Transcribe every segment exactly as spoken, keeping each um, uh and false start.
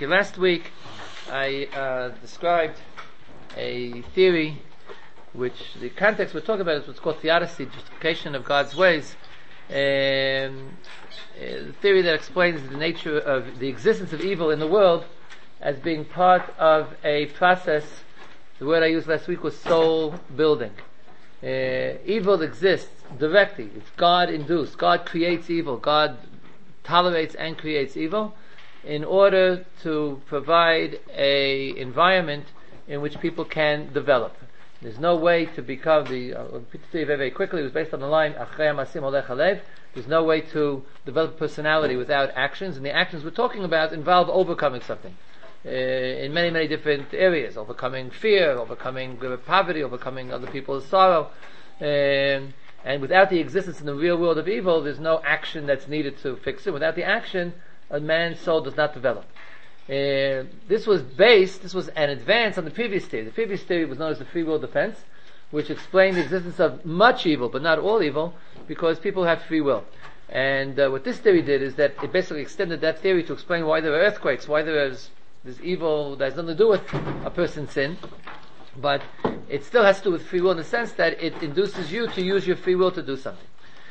last week I uh, described a theory which the context we're talking about is what's called theodicy, justification of God's ways. Um, a theory that explains the nature of the existence of evil in the world as being part of a process. The word I used last week was soul building. Uh, evil exists directly. It's God induced. God creates evil. God tolerates and creates evil in order to provide a environment in which people can develop. There's no way to become the, I'll repeat the theory very, very quickly. It was based on the line, Achrei Masim Olech Halev. There's no way to develop personality without actions, and the actions we're talking about involve overcoming something. Uh, in many, many different areas. Overcoming fear, overcoming uh, poverty, overcoming other people's sorrow. Um, and without the existence in the real world of evil, there's no action that's needed to fix it. Without the action, a man's soul does not develop. Uh, this was based, this was an advance on the previous theory. The previous theory was known as the free will defense, which explained the existence of much evil, but not all evil, because people have free will. And uh, what this theory did is that it basically extended that theory to explain why there are earthquakes, why there is this evil that has nothing to do with a person's sin, but it still has to do with free will in the sense that it induces you to use your free will to do something.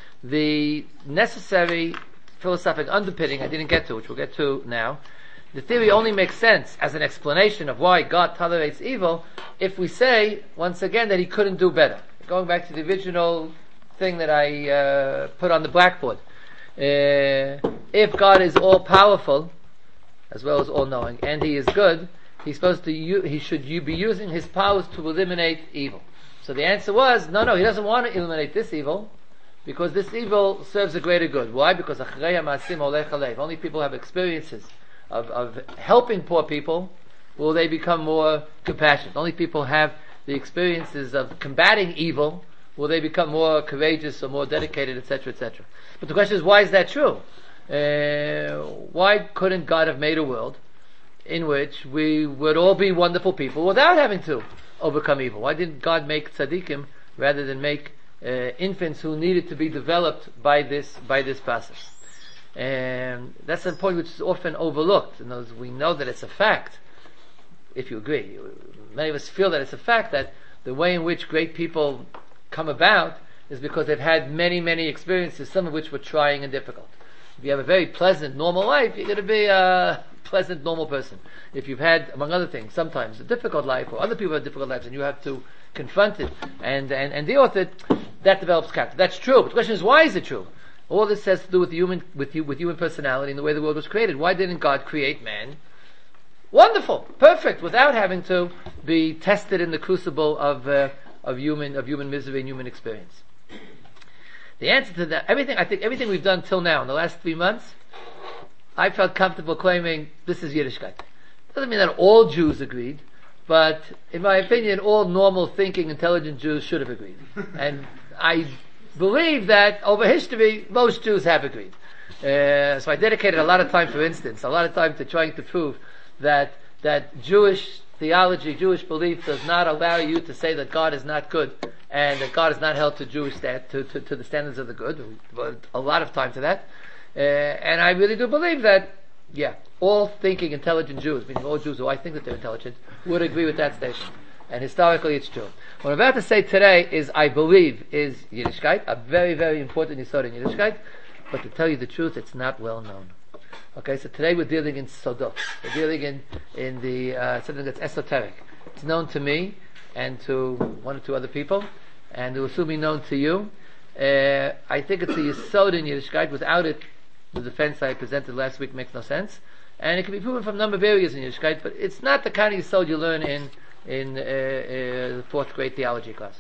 The necessary philosophic underpinning I didn't get to, which we'll get to now. The theory only makes sense as an explanation of why God tolerates evil if we say, once again, that He couldn't do better. Going back to the original thing that I uh, put on the blackboard. Uh, if God is all-powerful, as well as all-knowing, and He is good, He's supposed to, u- He should you be using His powers to eliminate evil. So the answer was, no, no, He doesn't want to eliminate this evil, because this evil serves a greater good. Why? Because Achrei Masim Olech Halev. Only people have experiences Of, of helping poor people, will they become more compassionate. Only people have the experiences of combating evil, will they become more courageous or more dedicated, et cetera, et cetera. But the question is, why is that true? Uh, why couldn't God have made a world in which we would all be wonderful people without having to overcome evil? Why didn't God make tzaddikim rather than make uh, infants who needed to be developed by this by this process? And that's a point which is often overlooked. In other words, we know that it's a fact, if you agree. Many of us feel that it's a fact that the way in which great people come about is because they've had many, many experiences, some of which were trying and difficult. If you have a very pleasant, normal life, you're going to be a pleasant, normal person. If you've had, among other things, sometimes a difficult life, or other people have difficult lives, and you have to confront it and, and, and deal with it, that develops character. That's true. But the question is, why is it true? All this has to do with human, with you, with human personality and the way the world was created. Why didn't God create man? Wonderful, perfect, without having to be tested in the crucible of uh, of human of human misery and human experience. The answer to that, everything I think, everything we've done till now in the last three months, I felt comfortable claiming this is Yiddishkeit. Doesn't mean that all Jews agreed, but in my opinion, all normal thinking, intelligent Jews should have agreed, and I believe that over history most Jews have agreed. Uh, so I dedicated a lot of time, for instance, a lot of time to trying to prove that that Jewish theology, Jewish belief does not allow you to say that God is not good and that God is not held to Jewish stand, to, to, to the standards of the good. We devoted a lot of time to that. Uh, and I really do believe that, yeah, all thinking intelligent Jews, meaning all Jews who I think that they're intelligent, would agree with that statement. And historically it's true. What I'm about to say today is, I believe, is Yiddishkeit, a very, very important yesod in Yiddishkeit, but to tell you the truth, it's not well known. Okay, so today we're dealing in Sodot. We're dealing in, in the, uh, something that's esoteric. It's known to me, and to one or two other people, and it will soon be known to you. Uh, I think it's a yesod in Yiddishkeit. Without it, the defense I presented last week makes no sense. And it can be proven from a number of areas in Yiddishkeit, but it's not the kind of yesod you learn in in uh, uh, the fourth grade theology class.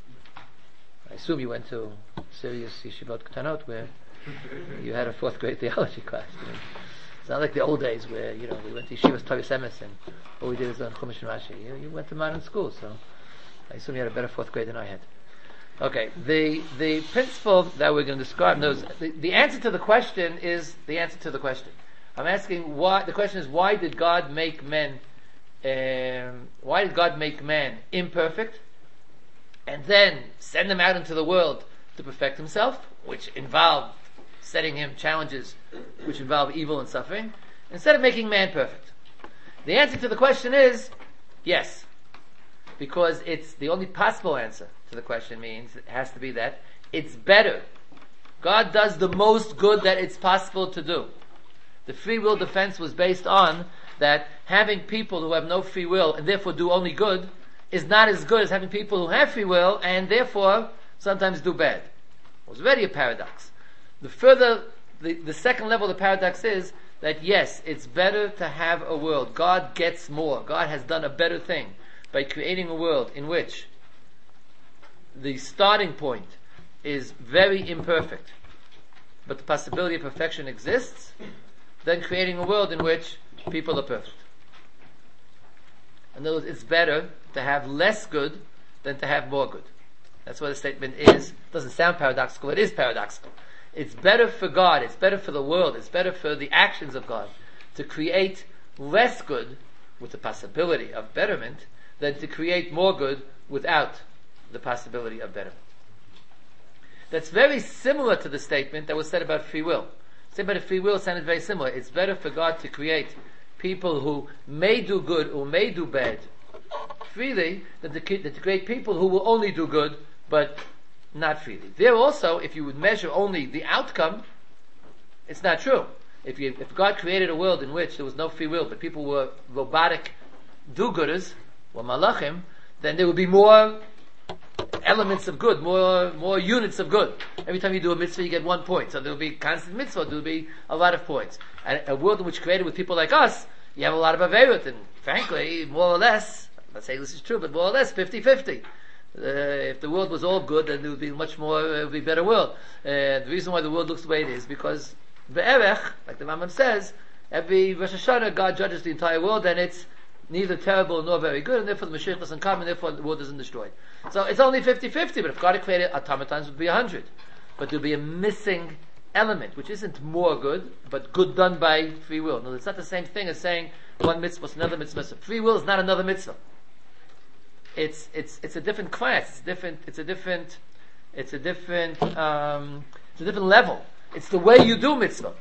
I assume you went to serious yeshivot k'tanot where you had a fourth grade theology class. You know. It's not like the old days where, you know, we went to yeshivas Torah Emes and all we did was learn Chumash and Rashi. You, you went to modern school, so I assume you had a better fourth grade than I had. Okay, the the principle that we're going to describe, knows, the, the answer to the question is the answer to the question. I'm asking why, the question is, why did God make men Um, why did God make man imperfect and then send him out into the world to perfect himself, which involved setting him challenges which involve evil and suffering, instead of making man perfect? The answer to the question is yes. Because it's the only possible answer to the question means it has to be that it's better. God does the most good that it's possible to do. The free will defense was based on that having people who have no free will and therefore do only good is not as good as having people who have free will and therefore sometimes do bad. It was already a paradox. The further, the, the second level of the paradox is that yes, it's better to have a world. God gets more. God has done a better thing by creating a world in which the starting point is very imperfect, but the possibility of perfection exists, than creating a world in which people are perfect. In other words, it's better to have less good than to have more good. That's what the statement is. It doesn't sound paradoxical, it is paradoxical. It's better for God, it's better for the world, it's better for the actions of God to create less good with the possibility of betterment than to create more good without the possibility of betterment. That's very similar to the statement that was said about free will. The statement about free will sounded very similar. It's better for God to create people who may do good or may do bad freely than to, than to create people who will only do good but not freely. There also, if you would measure only the outcome, it's not true. If you, if God created a world in which there was no free will but people were robotic do-gooders, or malachim, then there would be more elements of good, more more units of good. Every time you do a mitzvah, you get one point. So there will be constant mitzvah, there will be a lot of points. And a world in which created with people like us, you have a lot of averut, and frankly, more or less, I'm not saying this is true, but more or less fifty-fifty. Uh, if the world was all good, then there would be much more, uh, it would be a better world. Uh, the reason why the world looks the way it is, because be'erech, like the Rambam says, every Rosh Hashanah, God judges the entire world, and it's neither terrible nor very good, and therefore the Mashiach doesn't come, and therefore the world isn't destroyed. So it's only fifty-fifty, but if God had created automatons, it would be one hundred. But there would be a missing element, which isn't more good, but good done by free will. No, it's not the same thing as saying one mitzvah is another mitzvah. So free will is not another mitzvah. It's it's it's a different class. It's different. It's a different. It's a different. Um, it's a different level. It's the way you do mitzvah.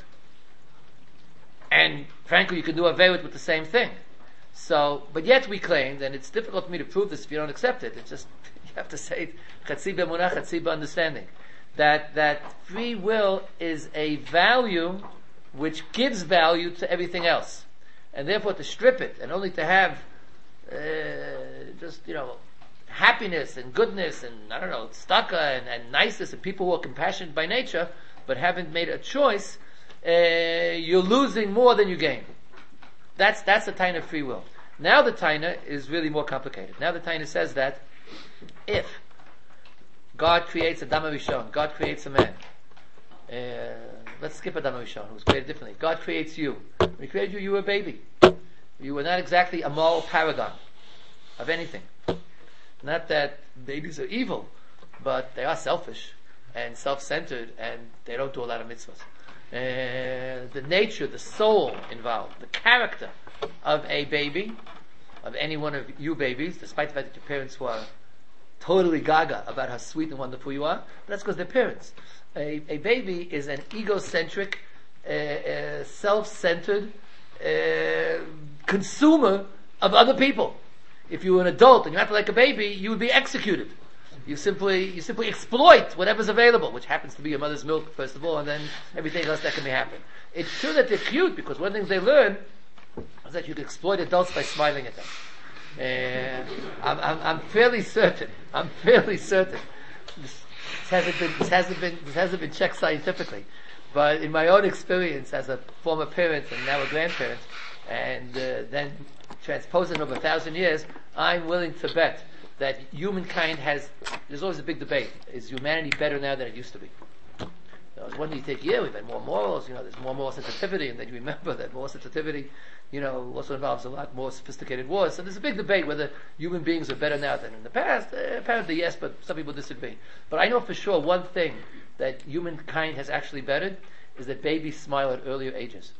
And frankly, you can do averut with the same thing. So, but yet we claim, and it's difficult for me to prove this if you don't accept it. It's just you have to say chatzi b'emunah, chatzi b'understanding. That that free will is a value which gives value to everything else, and therefore to strip it and only to have uh, just you know happiness and goodness and I don't know tzedakah and, and niceness and people who are compassionate by nature, but haven't made a choice, uh, you're losing more than you gain. That's that's the taina of free will. Now the taina is really more complicated. Now the taina says that if God creates Adam Rishon, God creates a man. Uh, let's skip Adam Rishon, who was created differently. God creates you. When He created you, you were a baby. You were not exactly a moral paragon of anything. Not that babies are evil, but they are selfish and self-centered, and they don't do a lot of mitzvahs. Uh, the nature, the soul involved, the character of a baby, of any one of you babies, despite the fact that your parents were totally gaga about how sweet and wonderful you are, but that's because they're parents. A, a baby is an egocentric, uh, uh, self-centered uh, consumer of other people. If you were an adult and you acted like a baby, you would be executed. You simply you simply exploit whatever's available, which happens to be your mother's milk, first of all, and then everything else that can be happen. It's true that they're cute, because one of the things they learn is that you can exploit adults by smiling at them. Uh, I'm, I'm, I'm fairly certain, I'm fairly certain, this, this hasn't been, this hasn't been, this hasn't been checked scientifically, but in my own experience as a former parent and now a grandparent, and uh, then transposing over a thousand years, I'm willing to bet that humankind has, there's always a big debate, is humanity better now than it used to be? You know, when you take, yeah, we've had more morals, you know, there's more moral sensitivity, and then you remember that moral sensitivity, you know, also involves a lot more sophisticated wars. So there's a big debate whether human beings are better now than in the past. Uh, apparently yes, but some people disagree. But I know for sure one thing that humankind has actually bettered is that babies smile at earlier ages.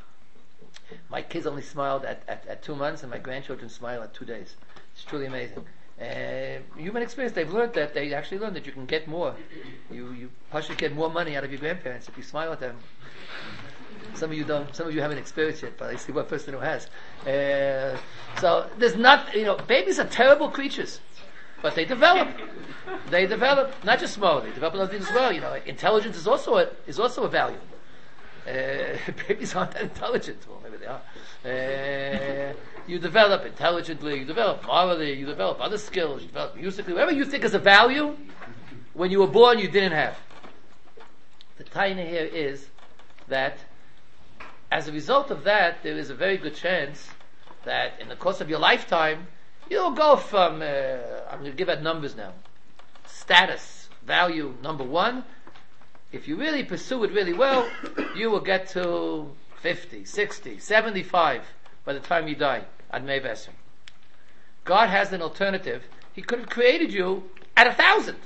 My kids only smiled at, at, at two months, and my grandchildren smile at two days. It's truly amazing. Uh, human experience, they've learned that, they actually learned that you can get more. You, you possibly get more money out of your grandparents if you smile at them. Some of you don't, some of you haven't experienced it, but I see one person who has. Uh, so there's not, you know, babies are terrible creatures, but they develop. They develop, not just small, they develop other things as well. You know, intelligence is also a, is also a value. Uh, babies aren't that intelligent. Well, maybe they are. Uh, you develop intelligently, you develop morally, you develop other skills, you develop musically, whatever you think is a value, when you were born you didn't have. The taina here is that as a result of that, there is a very good chance that in the course of your lifetime, you'll go from, uh, I'm going to give out numbers now, status, value number one. If you really pursue it really well, you will get to fifty, sixty, seventy-five by the time you die. Admei Veser. God has an alternative. He could have created you at a thousand.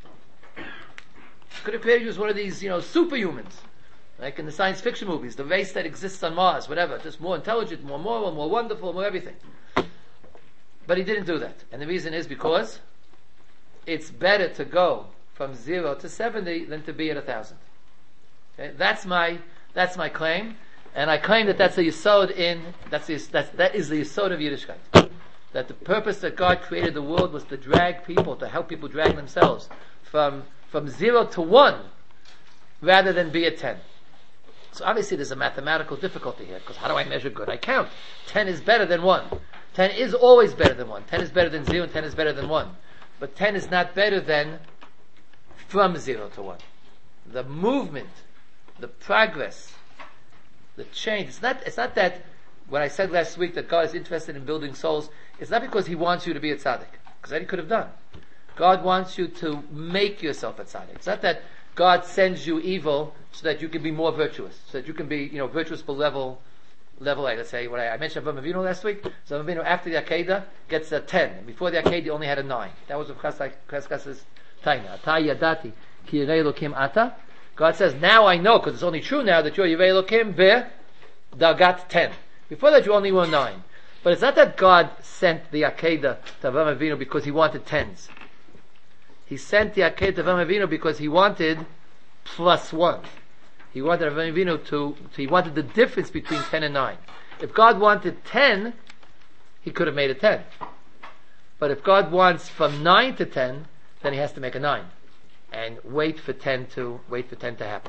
He could have created you as one of these, you know, superhumans. Like in the science fiction movies, the race that exists on Mars, whatever, just more intelligent, more moral, more wonderful, more everything. But he didn't do that. And the reason is because it's better to go from zero to seventy than to be at a thousand. Okay? That's my, that's my claim. And I claim that that's the yesod in, that's the, that's, that is the yesod of Yiddishkeit. That the purpose that God created the world was to drag people, to help people drag themselves from, from zero to one, rather than be at ten. So obviously there's a mathematical difficulty here, because how do I measure good? I count. ten is better than one. ten is always better than one. ten is better than zero, and ten is better than one. But ten is not better than from zero to one. The movement, the progress, the change. It's not, it's not that, when I said last week that God is interested in building souls, it's not because He wants you to be a tzaddik, because that He could have done. God wants you to make yourself a tzaddik. It's not that God sends you evil so that you can be more virtuous, so that you can be, you know, virtuous for level, level eight. Let's say, what I, I mentioned Avraham Avinu last week. So Avraham Avinu after the Akedah gets a ten. And before the Akedah he only had a nine. That was of Cheskas's taina. Ata yadati ki yirei Elokim ata. God says, now I know, because it's only true now, that you're Yirei Elokim be dagat ten. Before that you only were nine. But it's not that God sent the Akedah to Avraham Avinu because He wanted tens. He sent the Akedah to Avraham Avinu because He wanted plus one. He wanted Avraham Avinu to, to, He wanted the difference between ten and nine. If God wanted ten, He could have made a ten. But if God wants from nine to ten, then He has to make a nine. And wait for ten to, wait for ten to happen.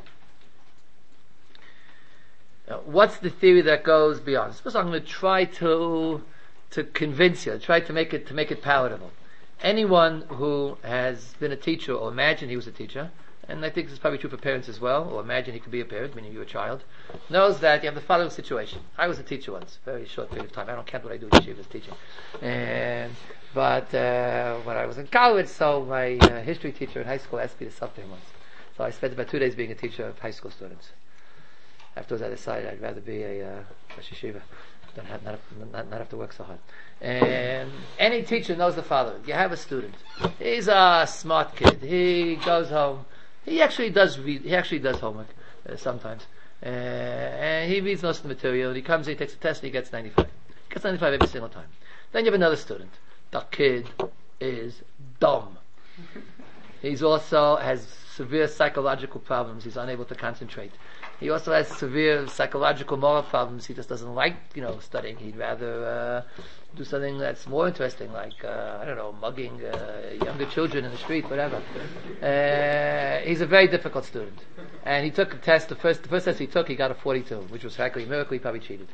Now, what's the theory that goes beyond? Suppose I'm going to try to, to convince you, try to make it, to make it palatable. Anyone who has been a teacher or imagined he was a teacher, and I think this is probably true for parents as well, or imagine he could be a parent, meaning you're a child, knows that you have the following situation. I was a teacher once, very short period of time. I don't count what I do this year as teaching. And, but uh, when I was in college, so my uh, history teacher in high school asked me to something once. So I spent about two days being a teacher of high school students. Afterwards I decided I'd rather be a, uh, a yeshiva. Don't have, not, not, not have to work so hard. And any teacher knows the following. You have a student. He's a smart kid. He goes home. He actually does read. He actually does homework uh, sometimes. Uh, and he reads most of the material. He comes, he takes a test, and he gets ninety-five. He gets ninety-five every single time. Then you have another student. The kid is dumb. He's also has severe psychological problems. He's unable to concentrate. He also has severe psychological moral problems. He just doesn't like, you know, studying. He'd rather uh, do something that's more interesting, like uh, I don't know, mugging uh, younger children in the street, whatever. Uh, he's a very difficult student, and he took a test. The first, the first test he took, he got a forty-two, which was actually a miracle. He probably cheated.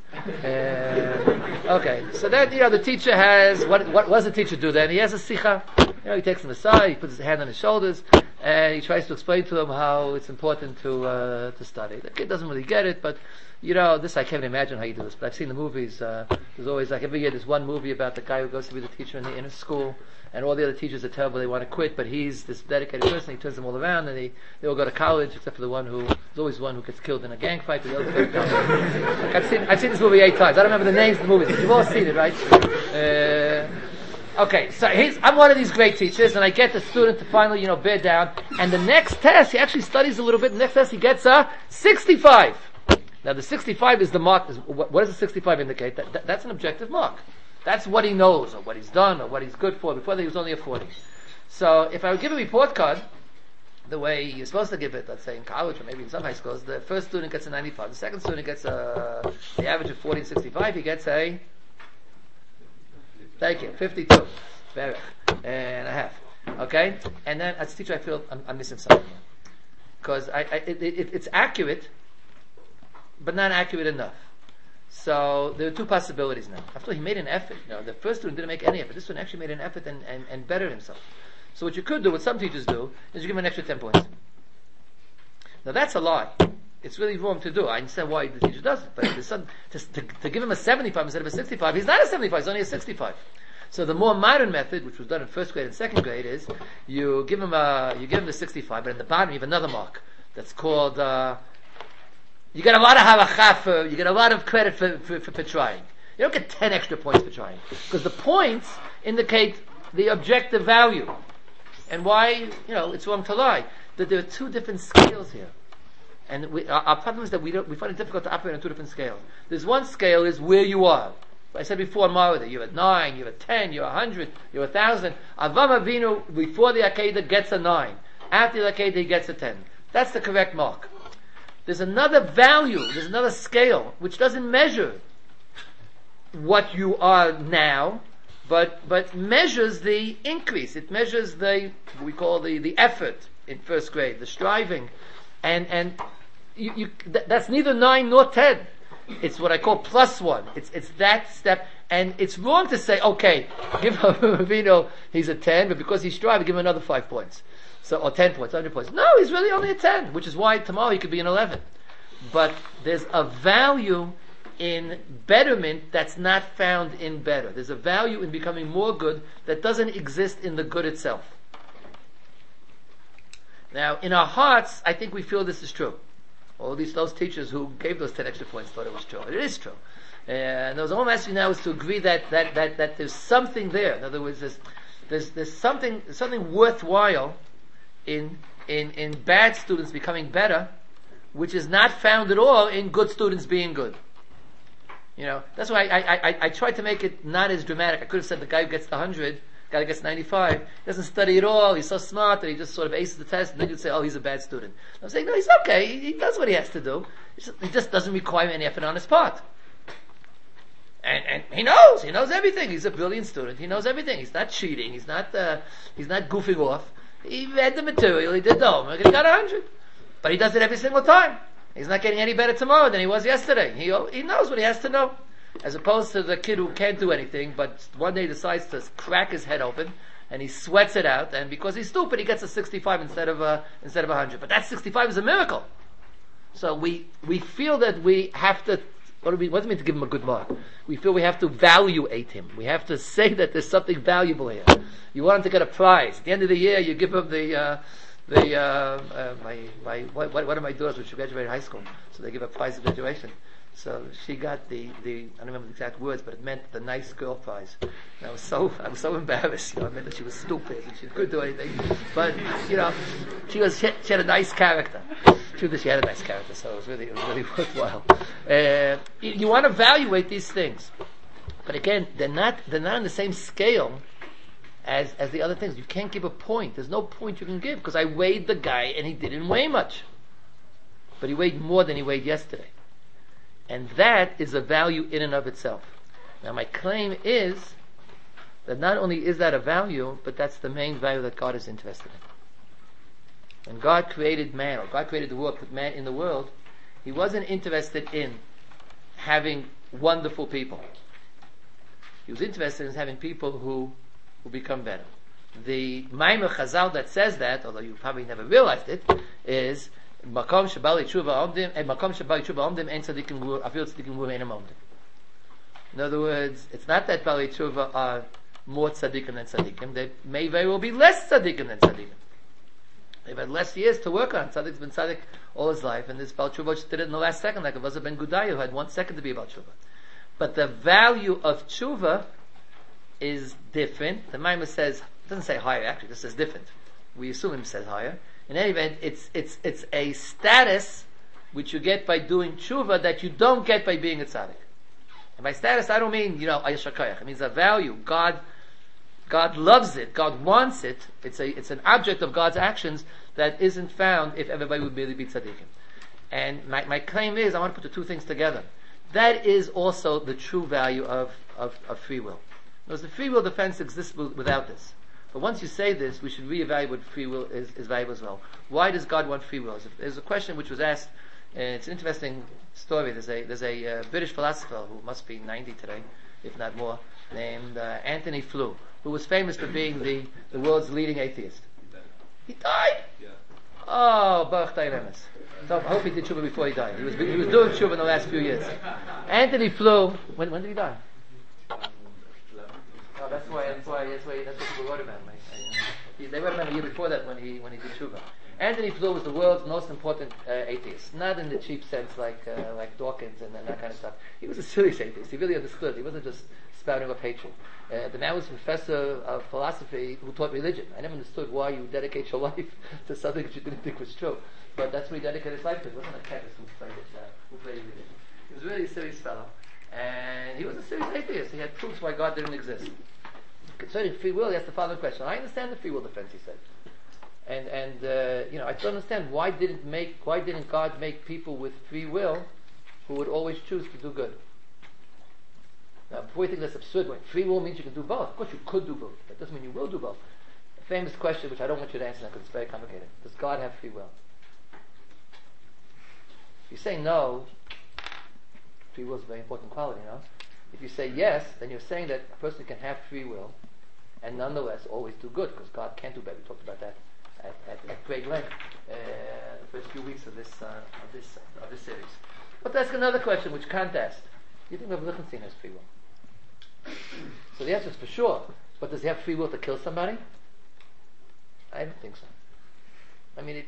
Uh, okay, so then you know the teacher has what? What does the teacher do then? He has a sicha. You know, he takes him aside, he puts his hand on his shoulders, and he tries to explain to him how it's important to uh, to study. The kid doesn't really get it, but you know, this I can't imagine how you do this. But I've seen the movies. Uh, there's always like every year there's one movie about the guy who goes to be the teacher in the inner school, and all the other teachers are terrible. They want to quit, but he's this dedicated person. He turns them all around, and they, they all go to college, except for the one who there's always one who gets killed in a gang fight. But the others go to college. Like I've seen I've seen this movie eight times. I don't remember the names of the movies, but you've all seen it, right? Uh, Okay, so he's, I'm one of these great teachers, and I get the student to finally, you know, bear down, and the next test, he actually studies a little bit, the next test he gets a sixty-five. Now the sixty-five is the mark, what does the sixty-five indicate? That, that, that's an objective mark. That's what he knows, or what he's done, or what he's good for. Before that he was only a forty. So, if I would give a report card, the way you're supposed to give it, let's say in college or maybe in some high schools, the first student gets a ninety-five, the second student gets a, the average of forty and sixty-five, he gets a, thank you, fifty-two, and a half. Okay? And then as a teacher I feel I'm, I'm missing something here. Because I, I, it, it, it's accurate, but not accurate enough. So there are two possibilities now. After all, he made an effort. You know, the first student didn't make any effort. This one actually made an effort and, and, and bettered himself. So what you could do, what some teachers do, is you give him an extra ten points. Now that's a lie. It's really wrong to do. I understand why the teacher does it, but there's some, to, to, to give him a seventy-five instead of a sixty-five, he's not a seventy-five, he's only a sixty-five. So the more modern method, which was done in first grade and second grade, is you give him a, you give him the sixty-five, but in the bottom you have another mark that's called, uh, you get a lot of halacha for, you get a lot of credit for, for, for, for trying. You don't get ten extra points for trying. Because the points indicate the objective value. And why, you know, it's wrong to lie. That there are two different scales here. And we, our, our problem is that we don't, we find it difficult to operate on two different scales. There's one scale is where you are. I said before in Marada, you're at nine, you're at ten, you're a hundred, you're a thousand. Avraham Avinu, before the Akedah, gets a nine. After the Akedah, he gets a ten. That's the correct mark. There's another value, there's another scale, which doesn't measure what you are now, but, but measures the increase. It measures the, what we call the, the effort in first grade, the striving. And, and you, you, th- that's neither nine nor ten. It's what I call plus one. It's, it's that step. And it's wrong to say, okay, give Avinu, he's a ten, but because he's striving, give him another five points. So, or ten points, one hundred points. No, he's really only a ten, which is why tomorrow he could be an eleven. But there's a value in betterment that's not found in better. There's a value in becoming more good that doesn't exist in the good itself. Now, in our hearts, I think we feel this is true. Or at least those teachers who gave those ten extra points thought it was true. It is true. And those whole message now is to agree that, that, that, that there's something there. In other words, there's, there's, there's something, there's something worthwhile in, in, in bad students becoming better, which is not found at all in good students being good. You know, that's why I, I, I, I tried to make it not as dramatic. I could have said the guy who gets the hundred, guy who gets ninety-five, he doesn't study at all, he's so smart that he just sort of aces the test, and then you'd say, oh, he's a bad student. I'm saying, no, he's okay, he, he does what he has to do. He just, he just doesn't require any effort on his part. And, and he knows, he knows everything. He's a brilliant student, he knows everything. He's not cheating, he's not, uh, he's not goofing off. He read the material, he did the homework, and he got a hundred. But he does it every single time. He's not getting any better tomorrow than he was yesterday. He he knows what he has to know. As opposed to the kid who can't do anything, but one day decides to crack his head open, and he sweats it out, and because he's stupid, he gets a sixty-five instead of a, instead of a hundred. But that sixty-five is a miracle. So we, we feel that we have to, what do we, what does it mean to give him a good mark? We feel we have to evaluate him. We have to say that there's something valuable here. You want him to get a prize. At the end of the year, you give him the, uh, the, uh, uh, my, my, what, one of my daughters, when she graduated high school, so they give a prize of graduation. So she got the, the, I don't remember the exact words, but it meant the nice girl prize. And I was so, I was so embarrassed, you know, it meant that she was stupid and she couldn't do anything. But, you know, she was, she, she had a nice character. True that she had a nice character, so it was really, it was really worthwhile. Uh, you, you want to evaluate these things. But again, they're not, they're not on the same scale as, as the other things. You can't give a point. There's no point you can give, because I weighed the guy and he didn't weigh much. But he weighed more than he weighed yesterday. And that is a value in and of itself. Now my claim is that not only is that a value, but that's the main value that God is interested in. When God created man, or God created the world, put man in the world, He wasn't interested in having wonderful people. He was interested in having people who, who become better. The Maimer Chazal that says that, although you probably never realized it, is Makom Shabali Tshuva Omdim, and Makom Shabali Tshuva Omdim, and Tzadikim Gur, Afil Tzadikim Gur Einam Omdim. In other words, it's not that Bali Tshuva are more tzaddikim than tzaddikim. They may very well be less tzaddikim than tzaddikim. They've had less years to work on. Tzaddik's been tzaddik all his life, and this Bal Tshuva just did it in the last second, like Avazah ben Gudai, who had one second to be Bal Tshuva. But the value of Tshuva is different. The Maimon says, it doesn't say higher, actually, it just says different. We assume it says higher. In any event, it's, it's, it's a status which you get by doing tshuva that you don't get by being a tzaddik. And by status, I don't mean, you know, ayashakayach. It means a value. God, God loves it. God wants it. It's a, it's an object of God's actions, that isn't found if everybody would really be tzaddikim. And my, my claim is, I want to put the two things together. That is also the true value of, of, of free will. Because the free will defense exists without this. But once you say this, we should reevaluate what free will is, is valuable as well. Why does God want free will? There's a question which was asked, and it's an interesting story. There's a, there's a uh, British philosopher who must be ninety today, if not more, named uh, Anthony Flew, who was famous for being the, the world's leading atheist. He died? Yeah. Oh, Baruch Ta'ilemes. So I hope he did tshuva before he died. He was, he was doing tshuva in the last few years. Anthony Flew, when, when did he die? Oh, that's why, that's why, that's why, that's what people wrote about him. I, I, he, they wrote about him a year before that when he, when he did tshuva. Anthony Flew was the world's most important uh, atheist. Not in the cheap sense like, uh, like Dawkins and, and that kind of stuff. He was a serious atheist. He really understood. He wasn't just spouting off hatred. Uh, the man was a professor of philosophy who taught religion. I never understood why you dedicate your life to something that you didn't think was true. But that's what he dedicated his life to. It wasn't a chemist who played it, uh, who played religion. He was really a serious fellow. And he was a serious atheist. He had proofs why God didn't exist. Concerning free will, he asked the following question. I understand the free will defense, he said. And, and uh, you know, I don't understand why didn't make, why didn't God make people with free will who would always choose to do good? Now, before you think that's absurd, when free will means you can do both. Of course you could do both. That doesn't mean you will do both. A famous question, which I don't want you to answer now because it's very complicated. Does God have free will? If you say no, free will is a very important quality, you know? If you say yes, then you're saying that a person can have free will and nonetheless always do good, because God can't do bad. We talked about that at, at, at great length uh, the first few weeks of this uh, of this of this series. But that's another question which can't ask. Do you think Rabbi Lichtenstein has free will? So the answer is for sure. But does he have free will to kill somebody? I don't think so. I mean, it,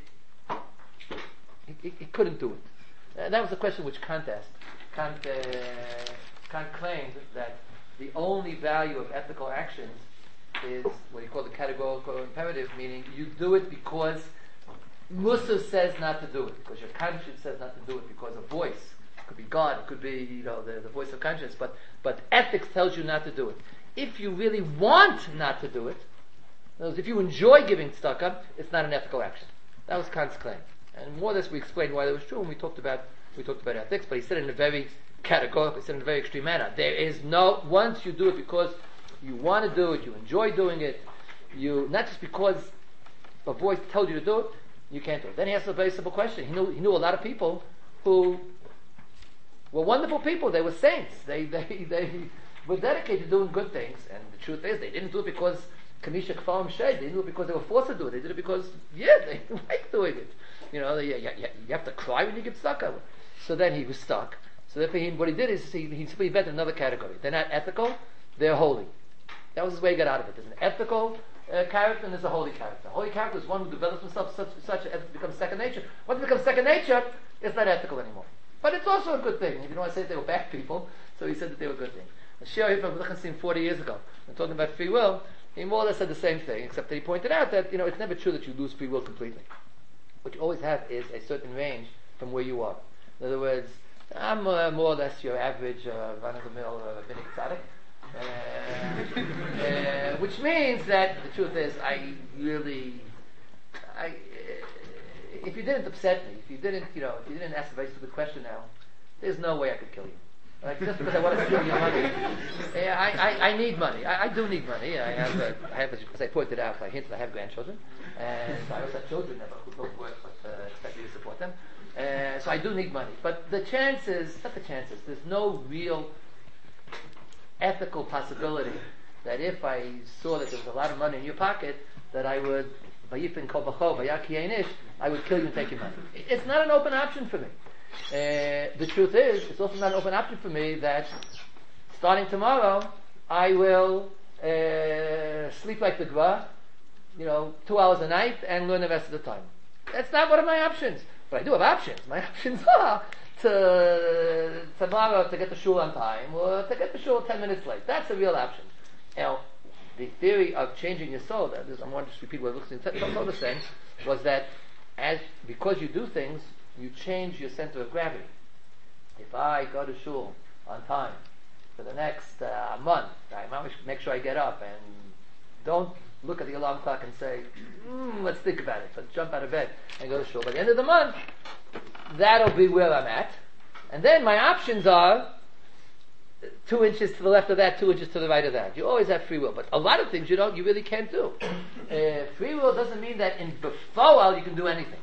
he, he, he couldn't do it. And that was a question which Kant asked. Kant, uh, Kant claimed that the only value of ethical actions is what he called the categorical imperative, meaning you do it because Musa says not to do it, because your conscience says not to do it, because a voice, it could be God, it could be, you know, the, the voice of conscience, but, but ethics tells you not to do it. If you really want not to do it, in other words, if you enjoy giving tzedakah, it's not an ethical action. That was Kant's claim. And more or less we explained why that was true when we talked about we talked about ethics, but he said it in a very categorical, he said it in a very extreme manner. There is no, once you do it because you want to do it, you enjoy doing it, you, not just because a voice tells you to do it, you can't do it. Then he asked a very simple question. He knew, he knew a lot of people who were wonderful people, they were saints, they, they, they were dedicated to doing good things, and the truth is, they didn't do it because Kamisha Kfarim Shay, they didn't do it because they were forced to do it, they did it because, yeah, they like doing it. You know, you, you, you have to cry when you give tzedakah. So then he was stuck. So therefore he, what he did is he, he simply invented another category. They're not ethical, they're holy. That was his way he got out of it. There's an ethical uh, character and there's a holy character. A holy character is one who develops himself such, such as it becomes second nature. Once it becomes second nature, it's not ethical anymore. But it's also a good thing. You don't want to say that they were bad people, so he said that they were a good thing. The Shia from Lichtenstein forty years ago, when talking about free will, he more or less said the same thing, except that he pointed out that, you know, it's never true that you lose free will completely. What you always have is a certain range from where you are. In other words, I'm uh, more or less your average uh, run-of-the-mill uh, rabbinic tzaddik, uh, uh, which means that the truth is, I really, I, uh, if you didn't upset me, if you didn't, you know, if you didn't ask a very stupid question now, there's no way I could kill you. Like, just because I want to steal your money. Yeah, I, I, I need money. I, I do need money. I have, a, I have, as I pointed out, I hinted I have grandchildren, and I also have children never who don't work, but uh, expect me to support them. Uh, so I do need money. But the chances, not the chances, there's no real ethical possibility that if I saw that there was a lot of money in your pocket, that I would, I would kill you and take your money. It's not an open option for me. Uh, the truth is, it's also not an open option for me that starting tomorrow, I will uh, sleep like the Gra, you know, two hours a night and learn the rest of the time. That's not one of my options. But I do have options. My options are to tomorrow to get the shul on time or to get the shul ten minutes late. That's a real option. Now, the theory of changing your soul, that is, I want to just repeat what Lichtenstein was saying, was that as because you do things, you change your center of gravity. If I go to shul on time for the next uh, month, I make sure I get up and don't look at the alarm clock and say, mm, let's think about it. Let's jump out of bed and go to shul. By the end of the month, that'll be where I'm at. And then my options are two inches to the left of that, two inches to the right of that. You always have free will. But a lot of things you don't, you really can't do. Uh, free will doesn't mean that in before you can do anything.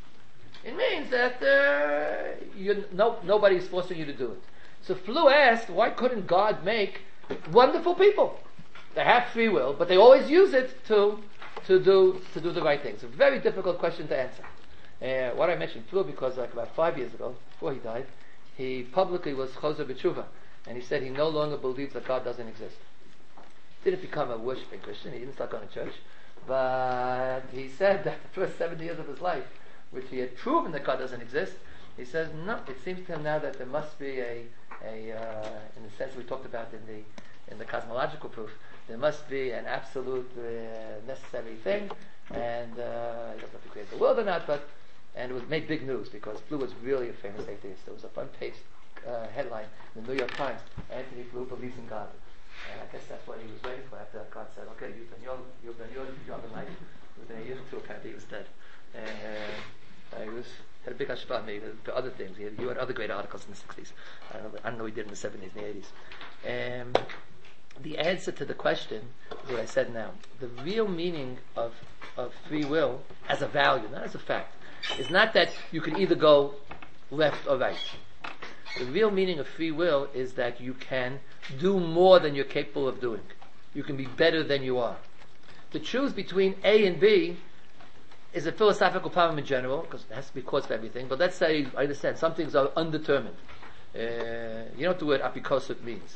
It means that uh, you no, nobody's forcing you to do it. So Flu asked, why couldn't God make wonderful people? They have free will, but they always use it to to do to do the right things. A very difficult question to answer. Uh, what I mentioned Flu because like about five years ago, before he died, he publicly was Choser B'Tshuva, and he said he no longer believes that God doesn't exist. Didn't become a worshiping Christian. He didn't start going to church, but he said that the first seventy years of his life, which he had proven that God doesn't exist, he says no. It seems to him now that there must be a a uh, in the sense we talked about in the in the cosmological proof, there must be an absolute uh, necessary thing, and uh, he doesn't know if he created the world or not, but and it was made big news because Flu was really a famous atheist. There was a front page uh, headline in the New York Times: Anthony Flu believes in God. And I guess that's what he was waiting for after God said, "Okay, you've done your you've done your job in life." Within a year or two, apparently he was dead. And uh, he was had a big hashpah on me for other things. He had, he had other great articles in the sixties. I don't know. I don't know what he did in the seventies and the eighties. Um, the answer to the question is what I said now. The real meaning of of free will as a value, not as a fact, is not that you can either go left or right. The real meaning of free will is that you can do more than you're capable of doing. You can be better than you are. To choose between A and B is a philosophical problem in general, because it has to be cause for everything, but let's say, I understand, some things are undetermined. Uh, you know what the word apikosut means.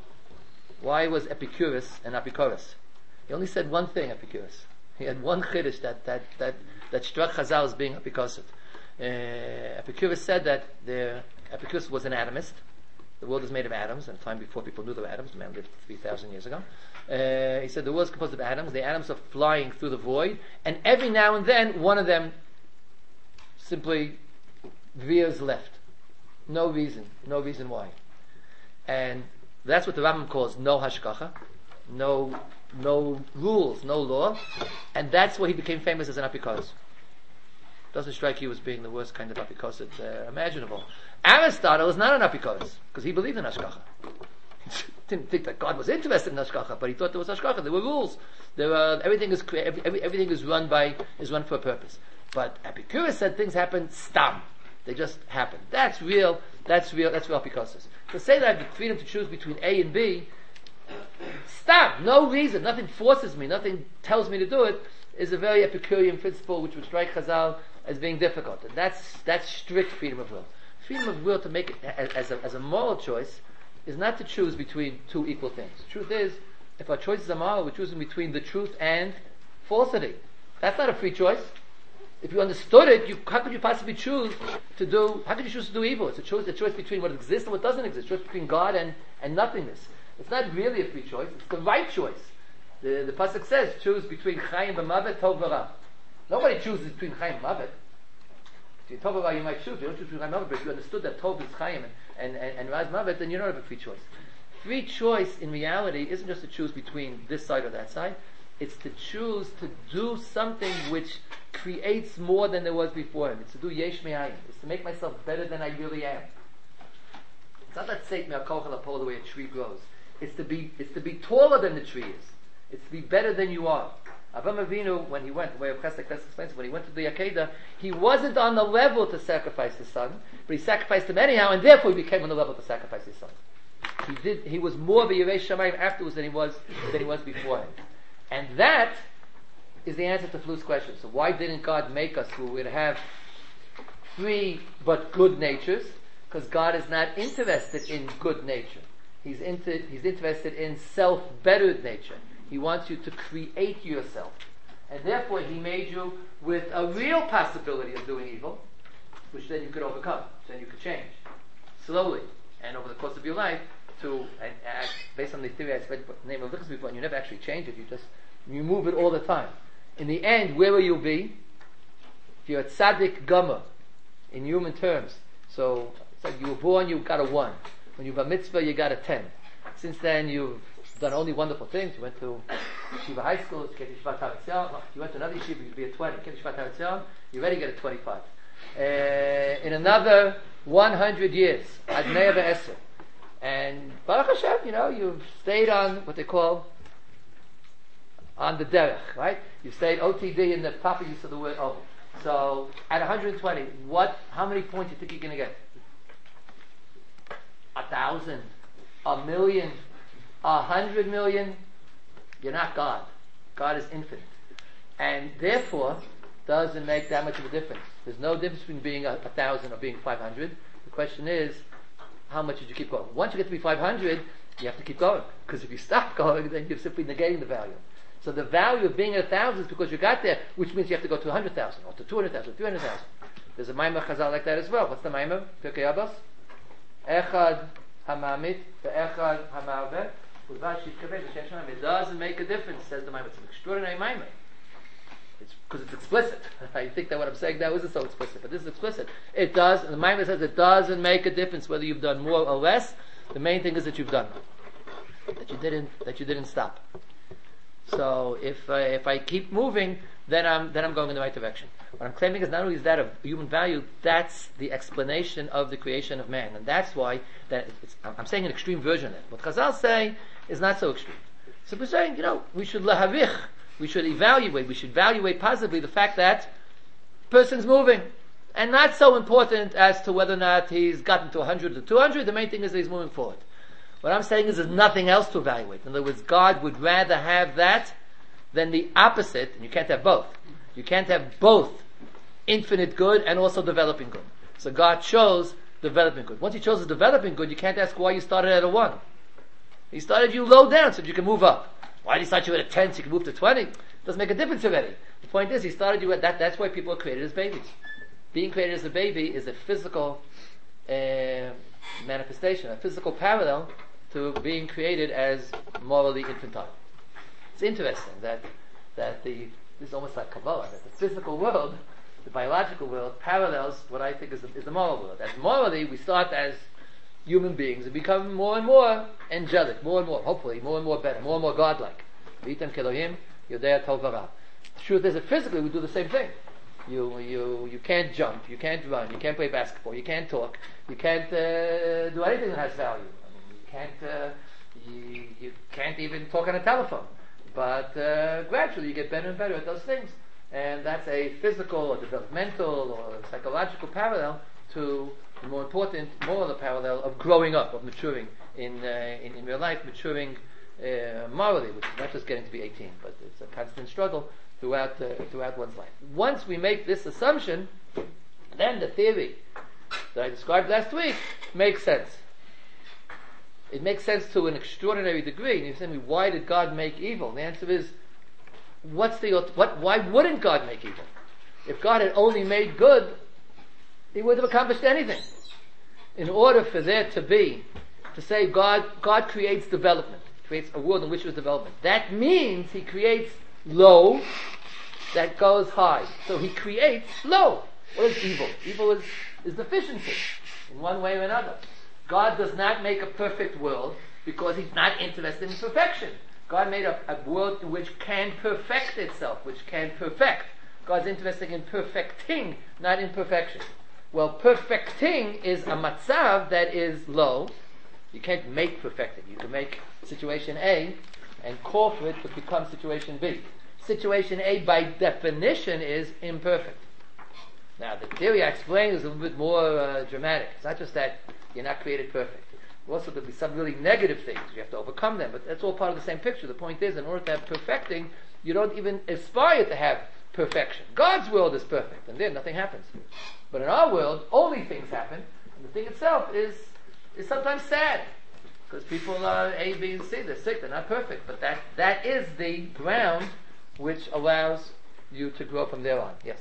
Why was Epicurus an Epicurus? He only said one thing, Epicurus. He had one chiddush that, that, that, that struck Chazal as being Epicosut. Uh, Epicurus said that the, Epicurus was an atomist. The world is made of atoms, and time before people knew there were atoms. The man lived three thousand years ago. Uh, he said the world is composed of atoms. The atoms are flying through the void, and every now and then one of them simply veers left. No reason. No reason why. And that's what the Rambam calls no hashkacha, no no rules, no law, and that's why he became famous as an apikoros. Doesn't strike you as being the worst kind of apikoros uh, imaginable. Aristotle is not an apikoros because he believed in hashkacha. He didn't think that God was interested in hashkacha, but he thought there was hashkacha. There were rules. There were everything is every, every, everything is run by is run for a purpose. But Epicurus said things happen stam. They just happen. That's real. That's real. That's real apikoros. To say that I have the freedom to choose between A and B, stop, no reason, nothing forces me, nothing tells me to do it, is a very Epicurean principle which would strike Chazal as being difficult. And that's that's strict freedom of will. Freedom of will to make it as, as, a, as a moral choice is not to choose between two equal things. The truth is, if our choices are moral, we're choosing between the truth and falsity. That's not a free choice. If you understood it, you, how could you possibly choose to do, how could you choose to do evil? It's a choice, a choice between what exists and what doesn't exist. A choice between God and, and nothingness. It's not really a free choice, it's the right choice. The, the Pasuk says, choose between Chaim and Mavet, Tov v'Ra. Nobody chooses between Chaim and Mavet. Between Tov v'Ra you might choose, you don't choose between Chaim and Mavet, but if you understood that Tov is Chaim and, and, and, and Ra is Mavet, then you don't have a free choice. Free choice in reality isn't just to choose between this side or that side. It's to choose to do something which creates more than there was before him. It's to do yesh me'ayin. It's to make myself better than I really am. It's not that seit me'akol chalapol the way a tree grows. It's to be it's to be taller than the tree is. It's to be better than you are. Avraham Avinu, when he went, the way of Chesed Chesed explains, when he went to the Akedah, he wasn't on the level to sacrifice his son, but he sacrificed him anyhow, and therefore he became on the level to sacrifice his son. He did. He was more b'yirei shamayim afterwards than he was than he was beforehand. And that is the answer to Flu's question. So why didn't God make us who would have free but good natures? Because God is not interested in good nature. He's, inter- he's interested in self-bettered nature. He wants you to create yourself. And therefore He made you with a real possibility of doing evil, which then you could overcome. Then you could change. Slowly. And over the course of your life, to, and, and based on the theory I said the name of Lichus before, and you never actually change it, you just, you move it all the time. In the end, where will you be? If you're a tzaddik gama, in human terms, so it's like you were born, you got a one. When you bar mitzvah, you got a ten. Since then, you've done only wonderful things. You went to Yeshiva high school, you get Yeshiva Taritzion. If you went to another yeshiva, you'd be a twenty. You get Yeshiva Taritzion, you already get a twenty-five. Uh, in another one hundred years, Ad Mea V'Eser. And Baruch Hashem, you know, you've stayed on what they call on the derech, right? You've stayed O T D in the proper use of the word O. So at one hundred twenty, what? How many points do you think you're going to get? A thousand, a million, a hundred million? You're not God. God is infinite, and therefore doesn't make that much of a difference. There's no difference between being a, a thousand or being five hundred. The question is, how much did you keep going? Once you get to be five hundred, you have to keep going. Because if you stop going, then you're simply negating the value. So the value of being at a thousand is because you got there, which means you have to go to a hundred thousand, or to two hundred thousand, three hundred thousand. There's a Maimah Chazal like that as well. What's the Maimah? Pirkei Avos? Echad hamamit, ve'echad hamarveh, u'vad shitkaveh, v'shem shemaim. It doesn't make a difference, says the Maimah. It's an extraordinary Maimah. It's because it's explicit. I think that what I'm saying now isn't so explicit, but this is explicit. It does, and the Maimah says it doesn't make a difference whether you've done more or less. The main thing is that you've done, that you didn't, that you didn't stop. So if uh, if I keep moving, then I'm then I'm going in the right direction. What I'm claiming is not only is that of human value, that's the explanation of the creation of man, and that's why that it's, I'm saying an extreme version of it. What Chazal say is not so extreme. So we're saying, you know, we should lahavich. We should evaluate, we should evaluate positively the fact that person's moving. And not so important as to whether or not he's gotten to one hundred or two hundred, the main thing is that he's moving forward. What I'm saying is there's nothing else to evaluate. In other words, God would rather have that than the opposite, and you can't have both. You can't have both infinite good and also developing good. So God chose developing good. Once he chose developing good, you can't ask why you started at a one. He started you low down so that you can move up. Why did he start you at a ten so you can move to twenty? Doesn't make a difference already. The point is, he started you at that. That's why people are created as babies. Being created as a baby is a physical uh, manifestation, a physical parallel to being created as morally infantile. It's interesting that that the this is almost like Kabbalah, that the physical world, the biological world, parallels what I think is the, is the moral world. As morally, we start as human beings and become more and more angelic, more and more, hopefully, more and more better, more and more godlike. V'item kelohim yodea tov v'ra. The truth is that physically we do the same thing. You you you can't jump, you can't run, you can't play basketball, you can't talk, you can't uh, do anything that has value. I mean, you can't uh, you, you can't even talk on a telephone. But uh, gradually you get better and better at those things, and that's a physical or developmental or psychological parallel to the more important moral parallel of growing up, of maturing in uh, in, in real life, maturing uh, morally, which is not just getting to be eighteen, but it's a constant struggle throughout uh, throughout one's life. Once we make this assumption, then the theory that I described last week makes sense. It makes sense to an extraordinary degree. And you say to me, why did God make evil? And the answer is, what's the what? Why wouldn't God make evil? If God had only made good, he wouldn't have accomplished anything. In order for there to be, to say God, God creates development, creates a world in which there's development. That means he creates low that goes high. So he creates low. What is evil? Evil is, is deficiency in one way or another. God does not make a perfect world because he's not interested in perfection. God made a, a world in which can perfect itself, which can perfect. God's interested in perfecting, not in perfection. Well, perfecting is a matzav that is low. You can't make perfecting. You can make situation A and call for it to become situation B. Situation A, by definition, is imperfect. Now, the theory I explained is a little bit more uh, dramatic. It's not just that you're not created perfect. Also, there'll be some really negative things. You have to overcome them, but that's all part of the same picture. The point is, in order to have perfecting, you don't even aspire to have perfection. God's world is perfect, and then nothing happens. But in our world, only things happen, and the thing itself is is sometimes sad. Because people are A, B, and C, they're sick, they're not perfect. But that that is the ground which allows you to grow from there on. Yes?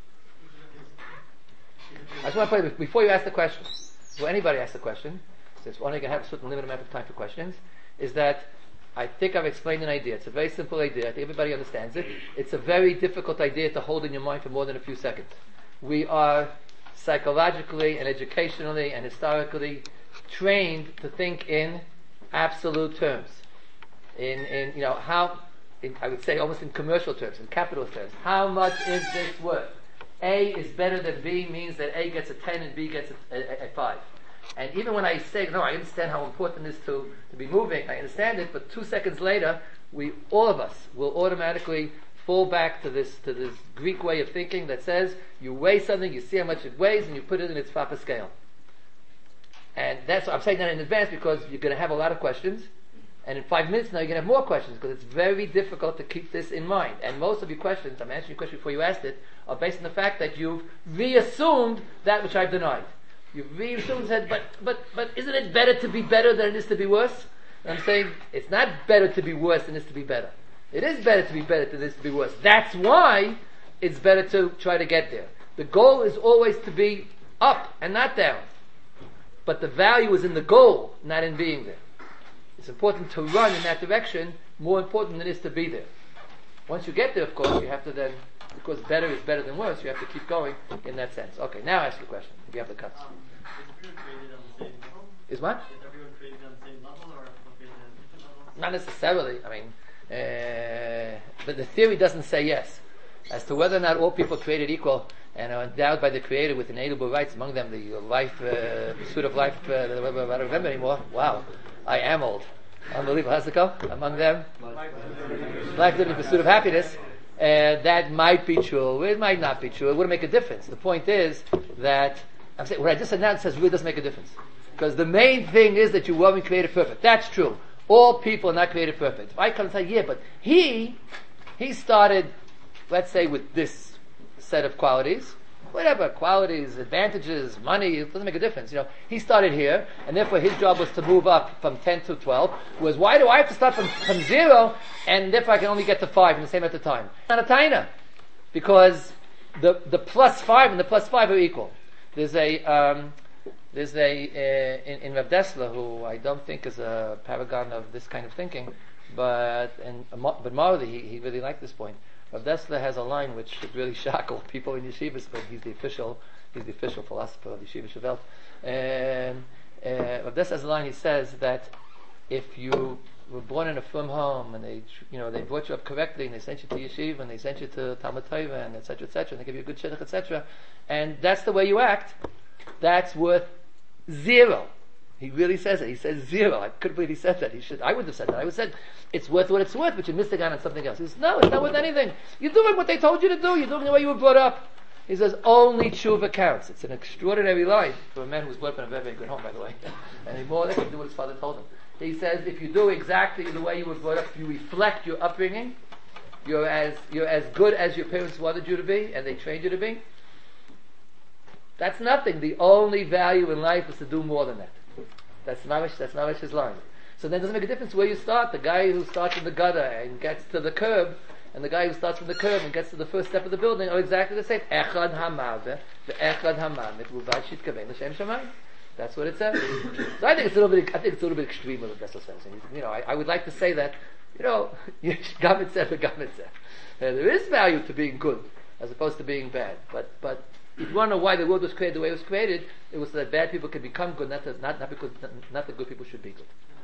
I just want to play, before you ask the question, before anybody asks the question, since we're only going to have a certain limited amount of time for questions, is that I think I've explained an idea. It's a very simple idea. I think everybody understands it. It's a very difficult idea to hold in your mind for more than a few seconds. We are psychologically and educationally and historically trained to think in absolute terms. In, in you know, how in, I would say almost in commercial terms, in capital terms. How much is this worth? A is better than B means that A gets a ten and B gets a, a, a five. And even when I say, no, I understand how important it is to, to be moving, I understand it, but two seconds later, we, all of us, will automatically fall back to this, to this Greek way of thinking that says, you weigh something, you see how much it weighs, and you put it in its proper scale. And that's, I'm saying that in advance because you're going to have a lot of questions, and in five minutes now you're going to have more questions, because it's very difficult to keep this in mind. And most of your questions, I'm answering your question before you asked it, are based on the fact that you've reassumed that which I've denied. You've reassumed, said, but, but, but isn't it better to be better than it is to be worse? And I'm saying, it's not better to be worse than it is to be better. It is better to be better than it is to be worse. That's why it's better to try to get there. The goal is always to be up and not down. But the value is in the goal, not in being there. It's important to run in that direction, more important than it is to be there. Once you get there, of course, you have to then, because better is better than worse, you have to keep going in that sense. Okay, now ask your question, if you have the cuts. Um, is everyone created on the same level? Is what? Is everyone created on the same level, or are people created on different levels? Not necessarily. I mean, uh, but the theory doesn't say yes. As to whether or not all people are created equal and are endowed by the Creator with inalienable rights, among them the life, uh, pursuit of life, uh, I don't remember anymore. Wow, I am old. Unbelievable. How's it go? Among them, life, living, pursuit of happiness. Uh, that might be true. It might not be true. It wouldn't make a difference. The point is that I'm saying what I just announced says really doesn't make a difference, because the main thing is that you weren't created perfect. That's true. All people are not created perfect. If I come and say, yeah, but he, he started, let's say, with this set of qualities, whatever, qualities, advantages, money, it doesn't make a difference. You know, he started here, and therefore his job was to move up from ten to twelve, whereas why do I have to start from, from zero, and therefore I can only get to five in the same amount of time? It's not a taina, because the, the plus five and the plus five are equal. There's a, um, there's a, uh, in, in Rav Dessler, who I don't think is a paragon of this kind of thinking, but, and, but Marley, he, he really liked this point. Rav Dessler has a line which should really shock all people in yeshivas, but he's the official, he's the official philosopher of Yeshiva Shavelt. And uh, Rav Dessler has a line. He says that if you were born in a frum home and they, you know, they brought you up correctly and they sent you to yeshiva and they sent you to Talmud Torah and et cetera, et cetera, and they give you a good shidduch, et cetera, and that's the way you act, that's worth zero. He really says it. He says zero. I couldn't believe he said that. He should. I wouldn't have said that. I would have said it's worth what it's worth, but you missed the gun on something else. He says no, it's not worth anything. You're doing what they told you to do. You're doing the way you were brought up. He says only tshuva counts. It's an extraordinary line for a man who's brought up in a very, very good home, by the way, and he more or less can do what his father told him. He says if you do exactly the way you were brought up, if you reflect your upbringing, you're as you're as good as your parents wanted you to be, and they trained you to be. That's nothing. The only value in life is to do more than that. That's Mamish, that's Mamish's line. So then it doesn't make a difference where you start. The guy who starts in the gutter and gets to the curb, and the guy who starts from the curb and gets to the first step of the building are exactly the same. Echad hamave, ve'echad hamamit, uvad shitkavein l'shem shamayim. That's what it says. So I think it's a little bit, I think it's a little bit extreme what the Bessel says. And, you know, I, I would like to say that, you know, gamitzeh, gamitzeh. There is value to being good as opposed to being bad. But, but, if you want to know why the world was created the way it was created, it was so that bad people could become good, not, that, not, not because not, not that good people should be good.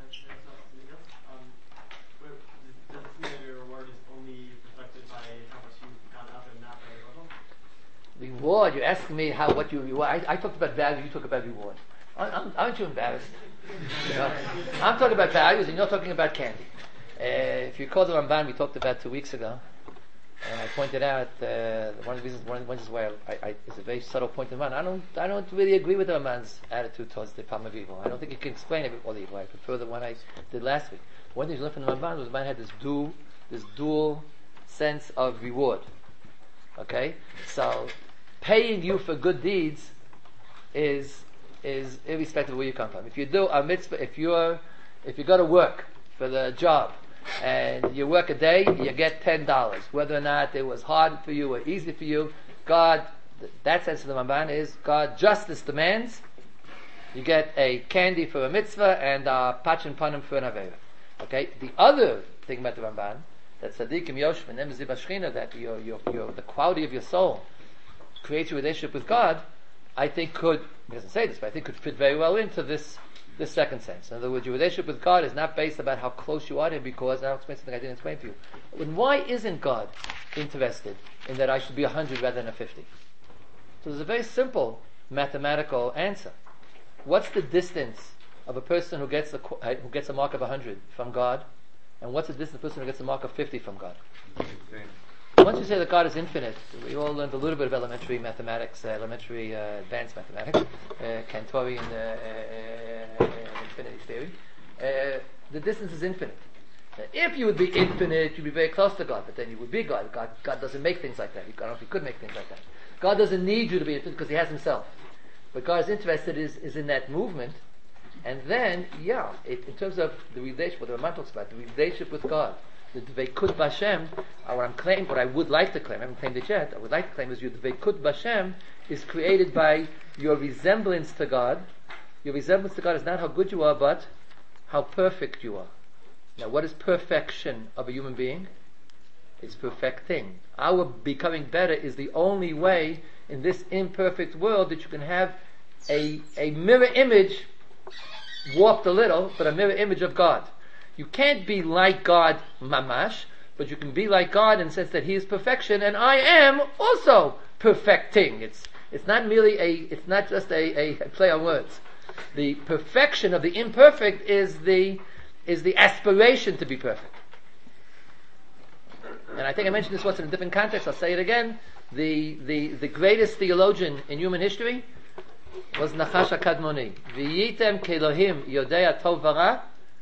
Um, does this mean that your reward is only reflected by how much you've gone up and not by your level? Reward? You're asking me how what you reward. I, I talked about value. You talk about reward. I'm, aren't you embarrassed? You know? I'm talking about values, and you're talking about candy. Uh, if you recall the Ramban we talked about two weeks ago. And I pointed out uh, one of the reasons, one of the reasons why I, I, it's a very subtle point in Ramban. I don't, I don't really agree with the Ramban's attitude towards the problem of evil. I don't think you can explain every, all the evil. I prefer the one I did last week. One thing you learned from the Ramban was the Ramban had this dual, this dual sense of reward. Okay, so paying you for good deeds is is irrespective of where you come from. If you do a mitzvah, if you're, if you go to work for the job, and you work a day, you get ten dollars. Whether or not it was hard for you or easy for you, God, that sense of the Ramban is, God justice demands, you get a candy for a mitzvah and a pachin panim for an avera. Okay? The other thing about the Ramban, that tzaddikim yoshvim and emziv hashchina, that your, your, your, the quality of your soul creates your relationship with God, I think could, he doesn't say this, but I think could fit very well into this the second sense. In other words, your relationship with God is not based about how close you are to Him, because, and I'll explain something I didn't explain to you. And why isn't God interested in that I should be a hundred rather than a fifty? So there's a very simple mathematical answer. What's the distance of a person who gets a, who gets a mark of a hundred from God, and what's the distance of a person who gets a mark of fifty from God? Once you say that God is infinite, we all learned a little bit of elementary mathematics, uh, elementary uh, advanced mathematics, uh, Cantorian uh, uh, uh, infinity theory. Uh, the distance is infinite. Now, if you would be infinite, you'd be very close to God, but then you would be God. God, God doesn't make things like that. I don't know if He could make things like that. God doesn't need you to be infinite because He has Himself. But God is interested is, is in that movement. And then, yeah, it, in terms of the relationship, what the Raman talks about, the relationship with God, the Dveikud B'Hashem, uh, what I'm claiming, what I would like to claim, I haven't claimed it yet, I would like to claim is your Dveikud B'Hashem is created by your resemblance to God. Your resemblance to God is not how good you are, but how perfect you are. Now, what is perfection of a human being? It's perfecting. Our becoming better is the only way in this imperfect world that you can have a, a mirror image, warped a little, but a mirror image of God. You can't be like God, mamash, but you can be like God in the sense that He is perfection, and I am also perfecting. It's it's not merely a, it's not just a, a play on words. The perfection of the imperfect is the is the aspiration to be perfect. And I think I mentioned this once in a different context. I'll say it again. The the the greatest theologian in human history was Nachash HaKadmoni. V'yitem kelohim yodea tov v'ra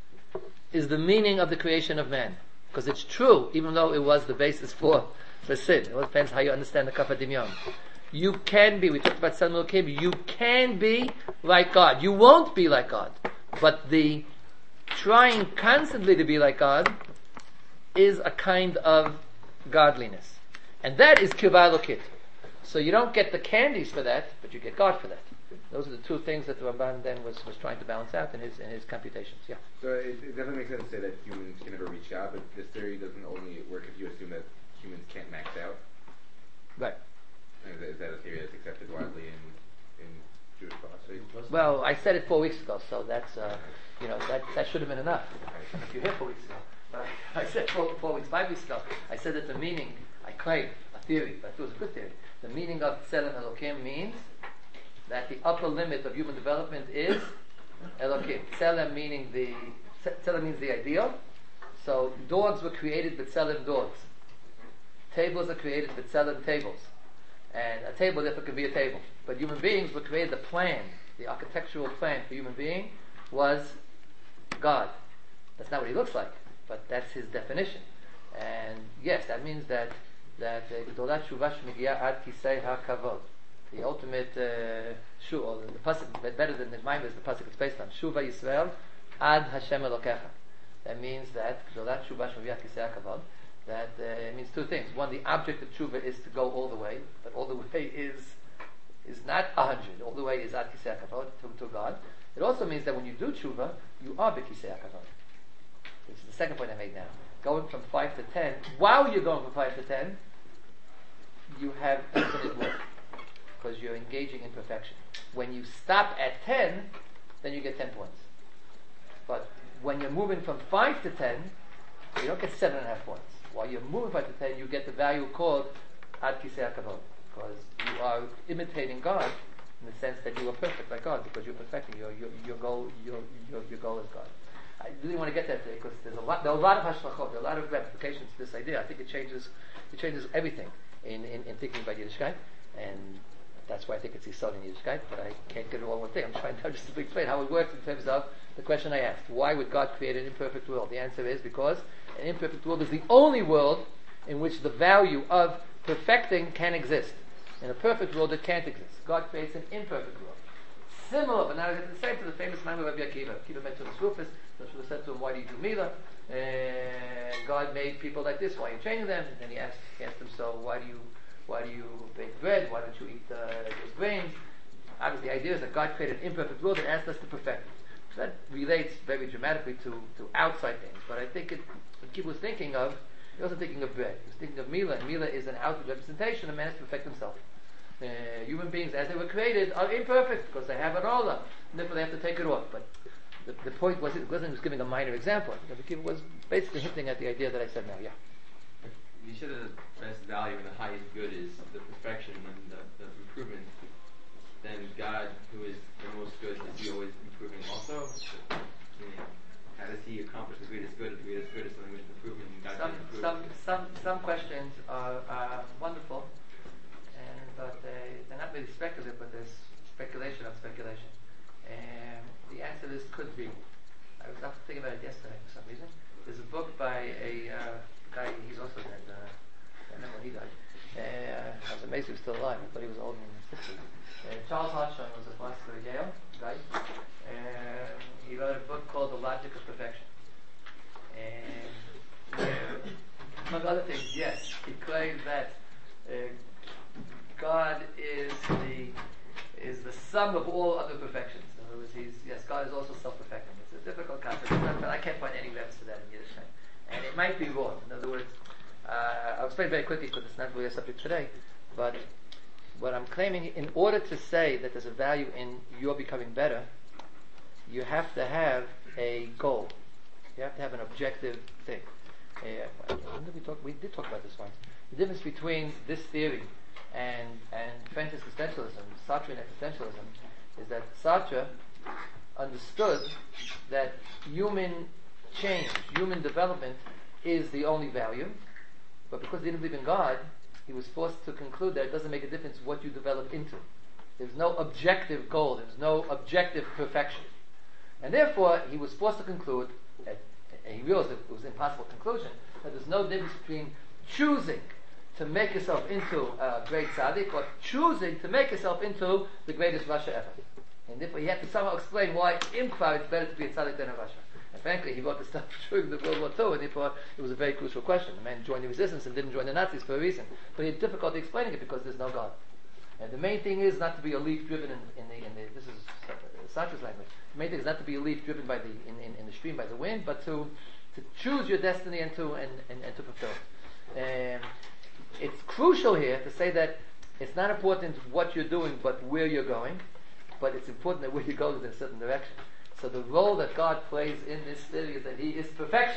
is the meaning of the creation of man. Because it's true, even though it was the basis for, for sin. It all depends how you understand the Kaf HaDimyon. You can be, we talked about San Elokim, you can be like God. You won't be like God. But the trying constantly to be like God is a kind of godliness. And that is Kirva Elokit. So you don't get the candies for that, but you get God for that. Those are the two things that the Ramban then was, was trying to balance out in his in his computations. Yeah. So it, it definitely makes sense to say that humans can never reach God, but this theory doesn't only work if you assume that humans can't max out. Right. Is that, is that a theory that's accepted widely in in Jewish philosophy? Well, I said it four weeks ago, so that's uh, you know that that should have been enough. If you're here four weeks ago, but I said four, four weeks, five weeks ago, I said that the meaning, I claim a theory, but it was a good theory. The meaning of Tzelem Elokim means that the upper limit of human development is Elokim. Tzelem meaning the Tzelem means the ideal. So dogs were created with Tzelem dogs. Tables are created with Tzelem tables. And a table therefore can be a table. But human beings were created, the plan, the architectural plan for human being was God. That's not what he looks like, but that's his definition. And yes, that means that that Gdolat Shuvash Migia Ad Kisei HaKavod. The ultimate uh, shu, or the pasuk better than the Maimon is the pasuk it's based on. Shuva Yisrael Ad Hashem Elokecha. That means that Gdolat Shuvash Migia Kisei HaKavod. That uh, it means two things. One, the object of tshuva is to go all the way, but all the way is is not a hundred. All the way is Ad Kisei HaKavod to, to God. It also means that when you do tshuva, you are B'Kisei HaKavod. Which is the second point I made now. Going from five to ten, while you're going from five to ten, you have infinite work. Because you're engaging in perfection. When you stop at ten, then you get ten points. But when you're moving from five to ten, you don't get seven and a half points. While you're moving five to ten, you get the value called Ad Kisei HaKavod. Because you are imitating God in the sense that you are perfect like God, because you're perfecting your your, your goal. Your, your your goal is God. I really want to get that today because there's a lot. There are a lot of hashachot. There are a lot of ramifications to this idea. I think it changes. It changes everything in, in, in thinking about Yiddishkeit, and that's why I think it's Yisod in Yiddishkeit. But I can't get it all in one thing. I'm trying to just explain how it works in terms of the question I asked: why would God create an imperfect world? The answer is because an imperfect world is the only world in which the value of perfecting can exist. In a perfect world, it can't exist. God creates an imperfect world. Similar, but now it's the same to the famous man of Rabbi Akiva. Akiva met to the Rufus. The Rufus said to him, "Why do you do Mila?" And God made people like this. Why are you changing them? And then he asked, he asked him, "So why do you, why do you bake bread? Why don't you eat uh, those grains?" Obviously, the idea is that God created an imperfect world and asked us to perfect it. So that relates very dramatically to, to outside things. But I think it, what Akiva was thinking of, he wasn't thinking of bread. He was thinking of Mila. And Mila is an outward representation of man has to perfect himself. Uh, human beings, as they were created, are imperfect because they have an olah, and therefore they have to take it off. But the, the point was, it wasn't just giving a minor example. It was basically hinting at the idea that I said now, yeah. You said that the best value and the highest good is the perfection and the, the improvement. Then God, who is the most good, is he always improving also? Meaning, how does he accomplish the greatest good? The greatest good is something with improvement, and God Some, can improve. some, some, some questions are, are wonderful, and but they, they're not really speculative, but there's speculation of speculation. And the answer is could be. I was not thinking about it yesterday for some reason. There's a book by a uh, guy, he's also dead, uh, I don't know when he died. Uh, I was amazed he was still alive, I thought he was old in his sixties. Uh, Charles Hodgson was a philosopher at Yale, guy. And he wrote a book called The Logic of Perfection. And uh, among other things, yes, he claims that uh, God is the is the sum of all other perfections. In other words, he's yes, God is also self-perfecting. It's a difficult concept, but I can't find any evidence for that in Yiddish. And it might be wrong. In other words, uh, I'll explain very quickly because it's not really a subject today. But what I'm claiming, in order to say that there's a value in your becoming better, you have to have a goal. You have to have an objective thing. Uh, when did we talk? We did talk about this once. The difference between this theory and and French existentialism, Sartrean existentialism, is that Sartre understood that human change, human development is the only value, but because he didn't believe in God, he was forced to conclude that it doesn't make a difference what you develop into. There's no objective goal, there's no objective perfection. And therefore, he was forced to conclude, and he realized that it was an impossible conclusion, that there's no difference between choosing to make yourself into a great tzaddik or choosing to make yourself into the greatest Rasha ever. And therefore, he had to somehow explain why, in Kfar, it's better to be a tzaddik than a Rasha. And frankly, he wrote this stuff during the World War Two, and therefore it was a very crucial question. The man joined the resistance and didn't join the Nazis for a reason. But he had difficulty explaining it because there's no God. And the main thing is not to be a leaf driven in, in the, in the this is Sartre's language. The main thing is not to be a leaf driven by the in, in, in the stream by the wind, but to to choose your destiny and to and, and, and to fulfill it. And it's crucial here to say that it's not important what you're doing, but where you're going. But it's important that where you go is in a certain direction. So the role that God plays in this theory is that He is perfection,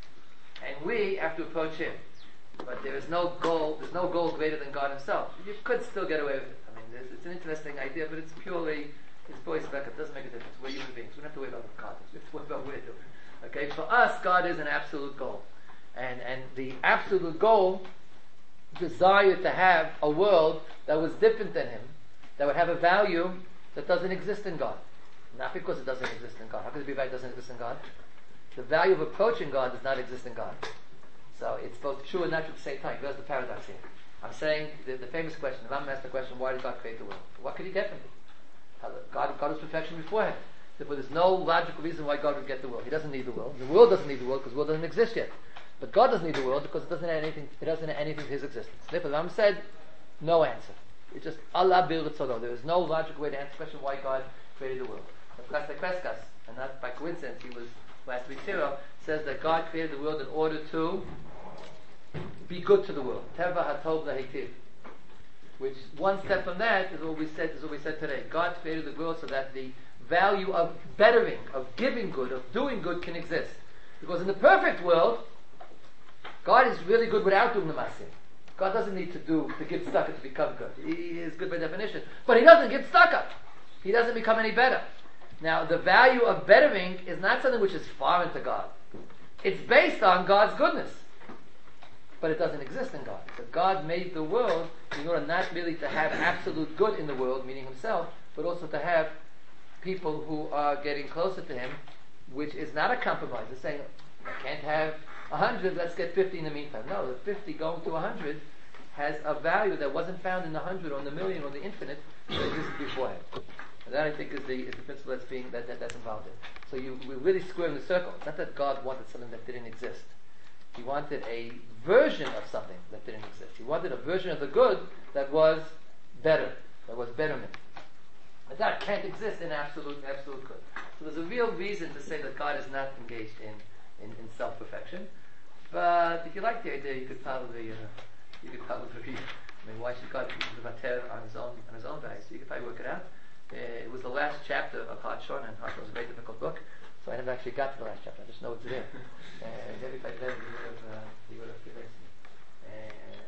and we have to approach Him. But there is no goal. There's no goal greater than God Himself. You could still get away with it. I mean, it's an interesting idea, but it's purely it's purely speculative. It doesn't make a difference. We're human beings. We don't have to worry about the context. We have to worry about what we're doing. Okay, for us, God is an absolute goal, and and the absolute goal desired to have a world that was different than Him, that would have a value that doesn't exist in God. Not because it doesn't exist in God. How could it be right it doesn't exist in God? The value of approaching God does not exist in God. So it's both true and not true at the same time. There's the paradox here. I'm saying the, the famous question, the Rambam asked the question, why did God create the world? What could He get from it? God, God was perfection beforehand. Therefore there's no logical reason why God would get the world. He doesn't need the world. The world doesn't need the world because the world doesn't exist yet. But God doesn't need the world because it doesn't add anything, it doesn't add anything to His existence. Therefore the Rambam said, no answer. It's just Allah bil ritzono. There is no logical way to answer the question why God created the world. Kreskas Kreskas, and not by coincidence, he was last week's hero, says that God created the world in order to be good to the world. Teva hatov lahitiv. Which one step from that is what we said. Is what we said today. God created the world so that the value of bettering, of giving good, of doing good can exist. Because in the perfect world, God is really good without doing the masim. God doesn't need to do to give tzedakah to become good. He is good by definition, but He doesn't give tzedakah. He doesn't become any better. Now, the value of bettering is not something which is foreign to God. It's based on God's goodness. But it doesn't exist in God. So God made the world in order not merely to have absolute good in the world, meaning Himself, but also to have people who are getting closer to Him, which is not a compromise. It's saying, I can't have a hundred, let's get fifty in the meantime. No, the fifty going to a hundred has a value that wasn't found in the hundred or in the million or the infinite that existed beforehand. And that I think is the, is the principle that's being that, that that's involved in. So you we're really squaring the circle. It's not that God wanted something that didn't exist. He wanted a version of something that didn't exist. He wanted a version of the good that was better, that was betterment. And that can't exist in absolute absolute good. So there's a real reason to say that God is not engaged in, in, in self-perfection. But if you like the idea, you could probably uh, you could probably I mean, why should God be vater on his own on his own value? So you could probably work it out. Uh, it was the last chapter of Hod Shon, and Hod Shon was a very difficult book. So I never actually got to the last chapter. I just know it's there. And if I did, he would have, uh, he would have convinced me. And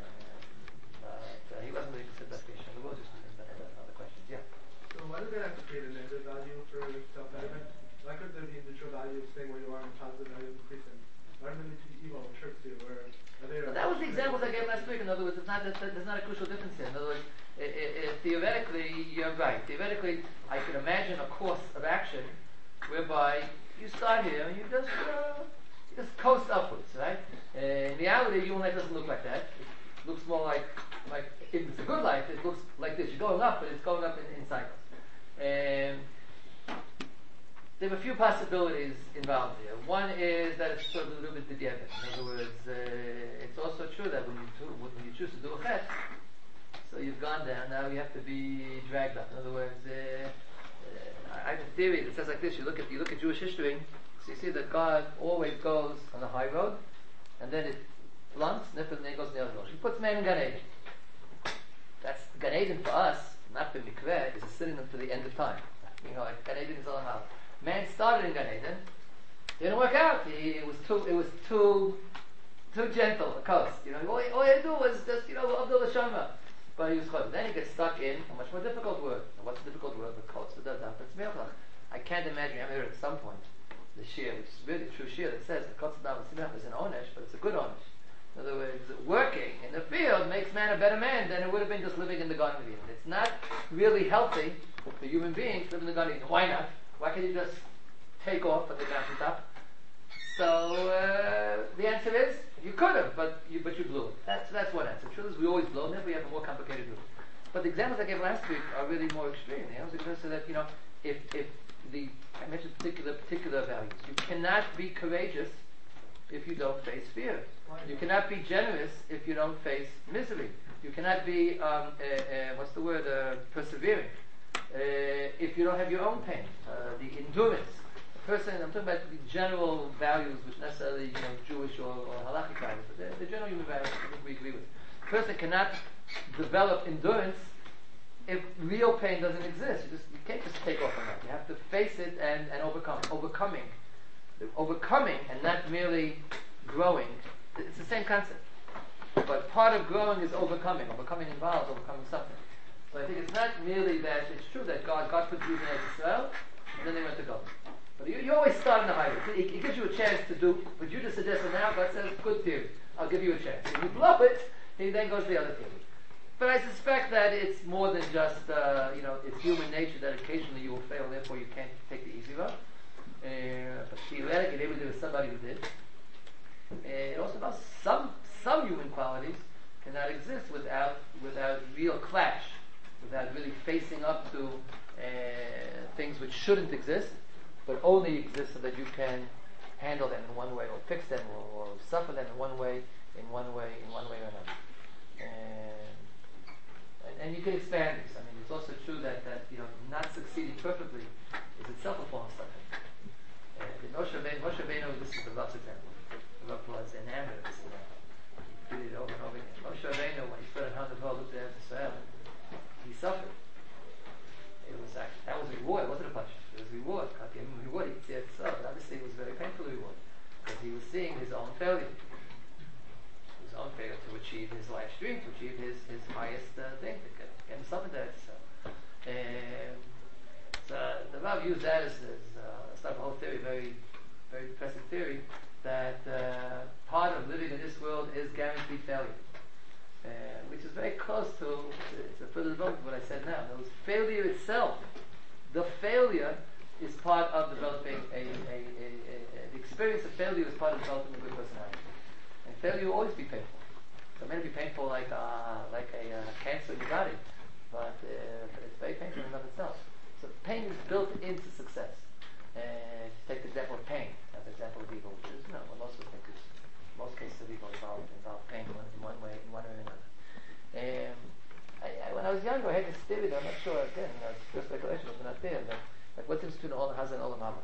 uh, he wasn't really considered investigation. The world just but I have other questions. Yeah. So why does it have to create a negative value for self-betterment? Why couldn't there be a neutral value staying where you are and a positive value increasing? Why does it need to be evil or tricks you? Or are they But that was the examples I gave last week. In other words, it's not that there's not a crucial difference here. In other words, it, it, it, theoretically, you're right. Theoretically, I can imagine a course of action whereby you start here and you just uh, you just coast upwards, right? Uh, in reality, human life doesn't look like that. It looks more like like if it's a good life, it looks like this. You're going up, but it's going up in, in cycles. Um, there are a few possibilities involved here. One is that it's sort of a little bit together. In other words, uh, it's also true that when you do, when you choose to do a chet, so you've gone down. Now you have to be dragged up. In other words, uh, uh, I have a theory that says like this: you look at you look at Jewish history, so you see that God always goes on the high road, and then it blunts, and then it goes on the other road. He puts man in Gan Eden. That's Gan Eden for us, not for Mikveh, is a synonym for the end of time. You know, like Gan Eden is all about. Man started in Gan Eden, didn't work out. He, it was too, it was too, too gentle a coast. You know, all he, all he had to do was just, you know, Abdul Shama. But he was close. Then he gets stuck in a much more difficult word. And what's a difficult word? The coast. I can't imagine. I'm here at some point. The shir, which is really true shir, that says the Kotzadam is an onesh, but it's a good onesh. In other words, working in the field makes man a better man than it would have been just living in the Garden of Eden. It's not really healthy for human beings to live in the Garden of Eden. Why not? Why can't you just take off at the mountaintop? So uh, the answer is you could have, but you but you blew it. That's that's one answer. The truth is we always blow them. We have a more complicated route. But the examples I gave last week are really more extreme. You know, because so that you know, if if the I mentioned particular particular values, you cannot be courageous if you don't face fear. You cannot be generous if you don't face misery. You cannot be um, uh, uh, what's the word uh, persevering uh, if you don't have your own pain. Uh, the endurance. A person, I'm talking about the general values, which necessarily you know Jewish or, or halachic values, but the, the general human values I think we agree with. A person cannot develop endurance if real pain doesn't exist. You just you can't just take off on that. You have to face it and, and overcome it. Overcoming. Overcoming and not merely growing. It's the same concept. But part of growing is overcoming. Overcoming involves overcoming something. So I think it's not merely that it's true that God God put Jews in Israel and then they went to go. But you, you always start in the high road. It, it gives you a chance to do what you just suggested now. God says, good theory. I'll give you a chance. If you blow it, he then goes to the other theory. But I suspect that it's more than just, uh, you know, it's human nature that occasionally you will fail, therefore you can't take the easy road. Uh, but theoretically, maybe there was somebody who did. Uh, it also about some some human qualities cannot exist without without real clash, without really facing up to uh, things which shouldn't exist, but only exist so that you can handle them in one way, or fix them, or, or suffer them in one way, in one way, in one way or another. And, and, and you can expand this. I mean, it's also true that that you know not succeeding perfectly is itself a form of suffering. Uh, the Moshe Rabbeinu, Moshe Rabbeinu, this is the Rav example. The Rav was enamored of this example. He did it over and over again. Moshe Rabbeinu, when he stood on Mount Nebo, looked at Israel, he suffered. It was actually, that was a reward. It wasn't a punishment. It was a reward. God gave him a reward. He said so, but obviously it was a very painful reward because he was seeing his own failure, his own failure to achieve his life's dream, to achieve his his highest uh, thing, to get, get himself into that. So, um, so the Rav used that as, as uh, it's not the whole theory, very, very depressive theory, that uh, part of living in this world is guaranteed failure, uh, which is very close to, it's a further development of what I said now. That was failure itself. The failure is part of developing a, a, a, a, a the experience of failure is part of developing a good personality. And failure will always be painful. So it may not be painful like uh, like a uh, cancer in your body, but, uh, but it's very painful in and of itself. So pain is built into success. And uh, take the example of pain, not the example of evil, which is, you know, what most of us think is, most cases of evil involve, involve pain in one, in one way, in one way or another. Um, I, I, when I was younger, I had this theory that I'm not sure, again, you know, it's pure speculation, it's not there, but like, what's the difference between Olam Hazeh and Olam Haba?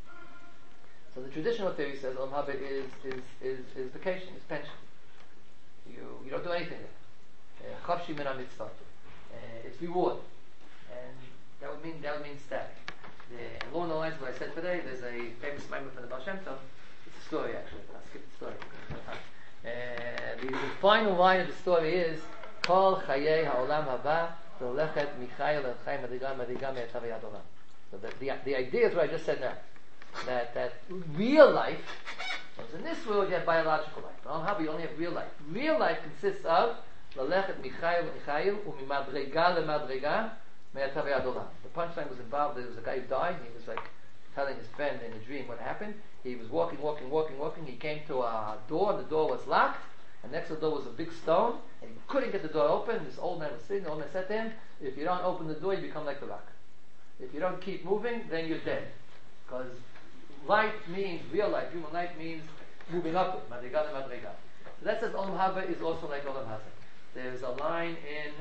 So the traditional theory says Olam Haba is, is, is, is vacation, is pension. You, you don't do anything there. Chafshi min ha-mitzvah. It's reward. And that would mean, that would mean static. the, along the lines of what I said today, there's a famous mimer from the Baal Shem Tov. It's a story actually. I'll skip the story. Uh, the, the final line of the story is Kol Chayei Ha'olam Haba V'Lechet Michael El Chaim Madriga Madriga Me'etav Yadova. So the, the the idea is what I just said now. That that real life, in this world you have biological life. But on Haba you only have real life. Real life consists of L'Lechet Michael Michael U'Mimadriga LeMadriga Me'etav Yadova. The punchline was involved. There was a guy who died. And he was like telling his friend in a dream what happened. He was walking, walking, walking, walking. He came to a door, and the door was locked. And next to the door was a big stone, and he couldn't get the door open. This old man was sitting. The old man said to him, "If you don't open the door, you become like the rock. If you don't keep moving, then you're dead. Because life means real life. Human life means moving upward. Madriga madriga. So that says Olam Haba is also like Olam Hazeh. There's a line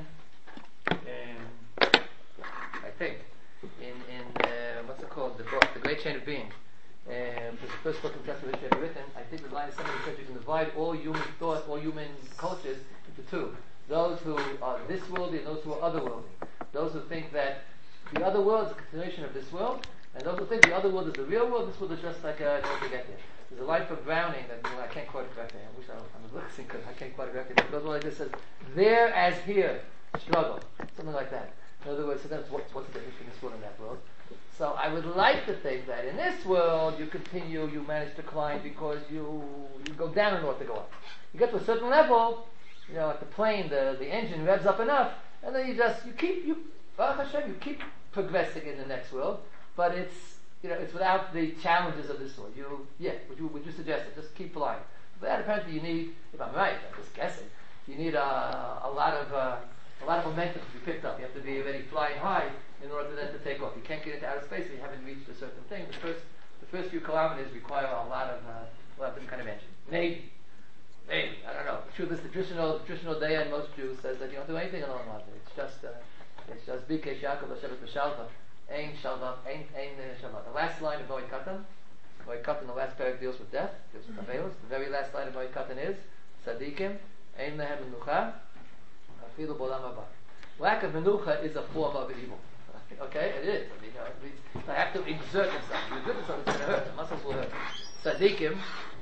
in, in I think, in in uh, what's it called? The book, The Great Chain of Being. Um, it's the first book in Testament history ever written. I think the line is somebody said you can divide all human thought, all human cultures into two. Those who are this worldly and those who are otherworldly. Those who think that the other world is a continuation of this world, and those who think the other world is the real world, this world is just like a, in order to get there. There's a line from Browning that well, I can't quote it correctly. I wish I was, I was listening because I can't quote it correctly. But it goes like this: says, "There as here, struggle." Something like that. In other words, so that's what, what's the difference between this world and that world? So I would like to think that in this world you continue, you manage to climb because you you go down in order to go up. You get to a certain level, you know, at the plane, the, the engine revs up enough, and then you just you keep you Baruch Hashem, you keep progressing in the next world, but it's you know it's without the challenges of this world. You yeah, would you would you suggest it? Just keep flying. But that apparently you need, if I'm right, I'm just guessing, you need a, a lot of uh, a lot of momentum to be picked up. You have to be already flying high in order to then to take off. You can't get into outer space if you haven't reached a certain thing. The first, the first few kilometers require a lot of, uh, a lot of different kind of engine. Maybe, maybe I don't know. The truth is, the traditional, traditional day and most Jews says that you don't do anything in Olam Hazeh. It's just, uh, it's just Bikesh Yaakov Hashevet B'Shalva, Ein Shalva, Ein Ein Shalva. The last line of Noach Katan, Noach Katan, the last paragraph deals with death, deals with Avelos. The very last line of Noach Katan is Tzadikim, Ein Lehem Menucha, Afilu B'Olam Haba. Lack of menucha is a form of evil. Okay, it is. I mean, you know, it means I have to exert myself. If you exert yourself, it's going to hurt. The muscles will hurt. Tzadikim,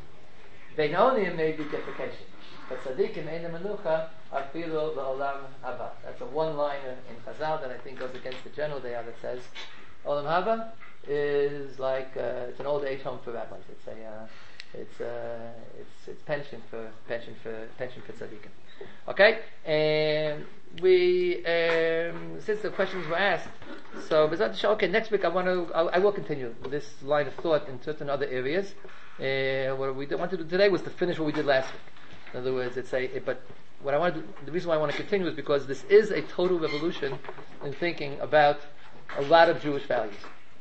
Beinonim may be deification, but tzadikim ein menucha afilu la'olam haba. That's a one-liner in Chazal that I think goes against the general daya that says Olam Haba is like uh, it's an old age home for rabbis. It's a uh, it's uh, it's it's pension for pension for pension for tzadikim. Okay, and we um, since the questions were asked, so okay. Next week I want to I, I will continue this line of thought in certain other areas. Uh, what we wanted to do today was to finish what we did last week. In other words, it's a it, but what I want to do, the reason why I want to continue is because this is a total revolution in thinking about a lot of Jewish values.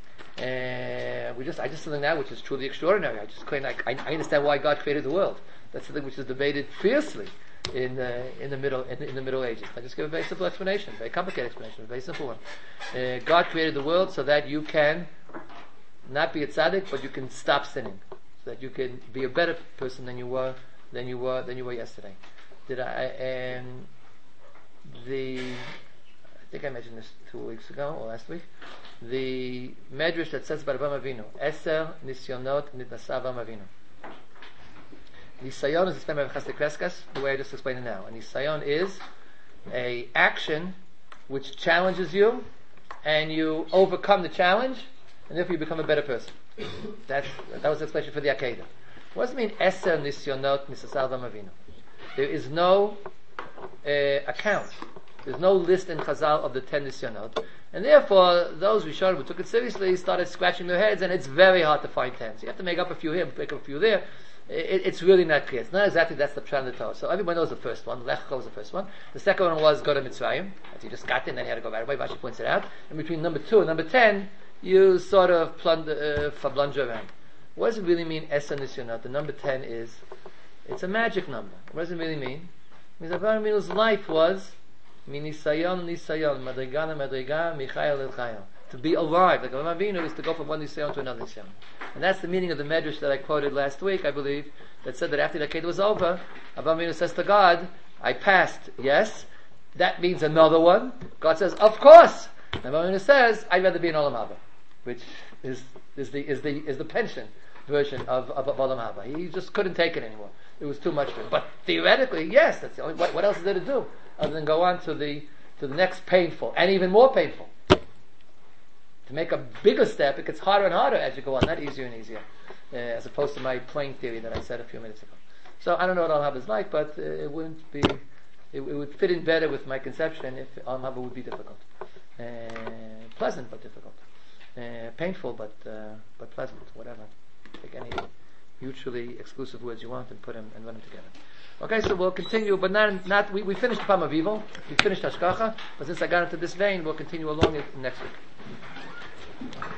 And we just I just something now which is truly extraordinary. I just couldn't I, I understand why God created the world. That's something which is debated fiercely in uh, in the middle in, in the Middle Ages. I just give a very simple explanation, very complicated explanation, a very simple one. Uh, God created the world so that you can not be a tzaddik, but you can stop sinning, so that you can be a better person than you were than you were than you were yesterday. Did I? And the I think I mentioned this two weeks ago or last week. The medrash that says about Avraham Avinu, Eser Nisyonot Nitnasa Avraham Avinu. Nisayon is the the way I just explained it now. And Nisayon is a action which challenges you, and you overcome the challenge, and therefore you become a better person. That's, that was the explanation for the Akedah. What does it mean, Eser Nisyonot Nitnasa Avraham Avinu? There is no uh, account. There's no list in Chazal of the ten Nisyonot. And therefore, those Rishonim who took it seriously started scratching their heads, and it's very hard to find ten. So you have to make up a few here, make up a few there. It, it's really not clear. It's not exactly that's the Pshat in the Torah. So everyone knows the first one. Lech Lecha was the first one. The second one was go to Mitzrayim. He just got in, then he had to go right away. Rashi points it out. And between number two and number ten, you sort of plunder, uh, blunder around. What does it really mean, Eser Nisyonot? The number ten is, it's a magic number. What does it really mean? It means Avraham Avinu's life was Minisayon Nisayon, Madrigana Madriga, Michael El Chayil. To be alive, like Avraham Avinu, is to go from one Nisayon to another Nisayon. And that's the meaning of the medrash that I quoted last week, I believe, that said that after the Akedah was over, Avraham Avinu says to God, I passed, yes. That means another one. God says, of course. And Avraham Avinu says, I'd rather be in Olam Haba. which is is the is the is the pension version of of, of Olam Haba. He just couldn't take it anymore. It was too much for him. But theoretically, yes, that's the only. What, what else is there to do other than go on to the to the next painful and even more painful? To make a bigger step, it gets harder and harder as you go on, not easier and easier, uh, as opposed to my plane theory that I said a few minutes ago. So I don't know what Olam Haba is like, but uh, it wouldn't be. It, it would fit in better with my conception if Olam Haba would be difficult, uh, pleasant but difficult, uh, painful but uh, but pleasant, whatever. Take any mutually exclusive words you want and put them and run them together. Okay, so we'll continue, but not not we, we finished the Palm of Evil, we finished Hashkacha, but since I got into this vein, we'll continue along it next week.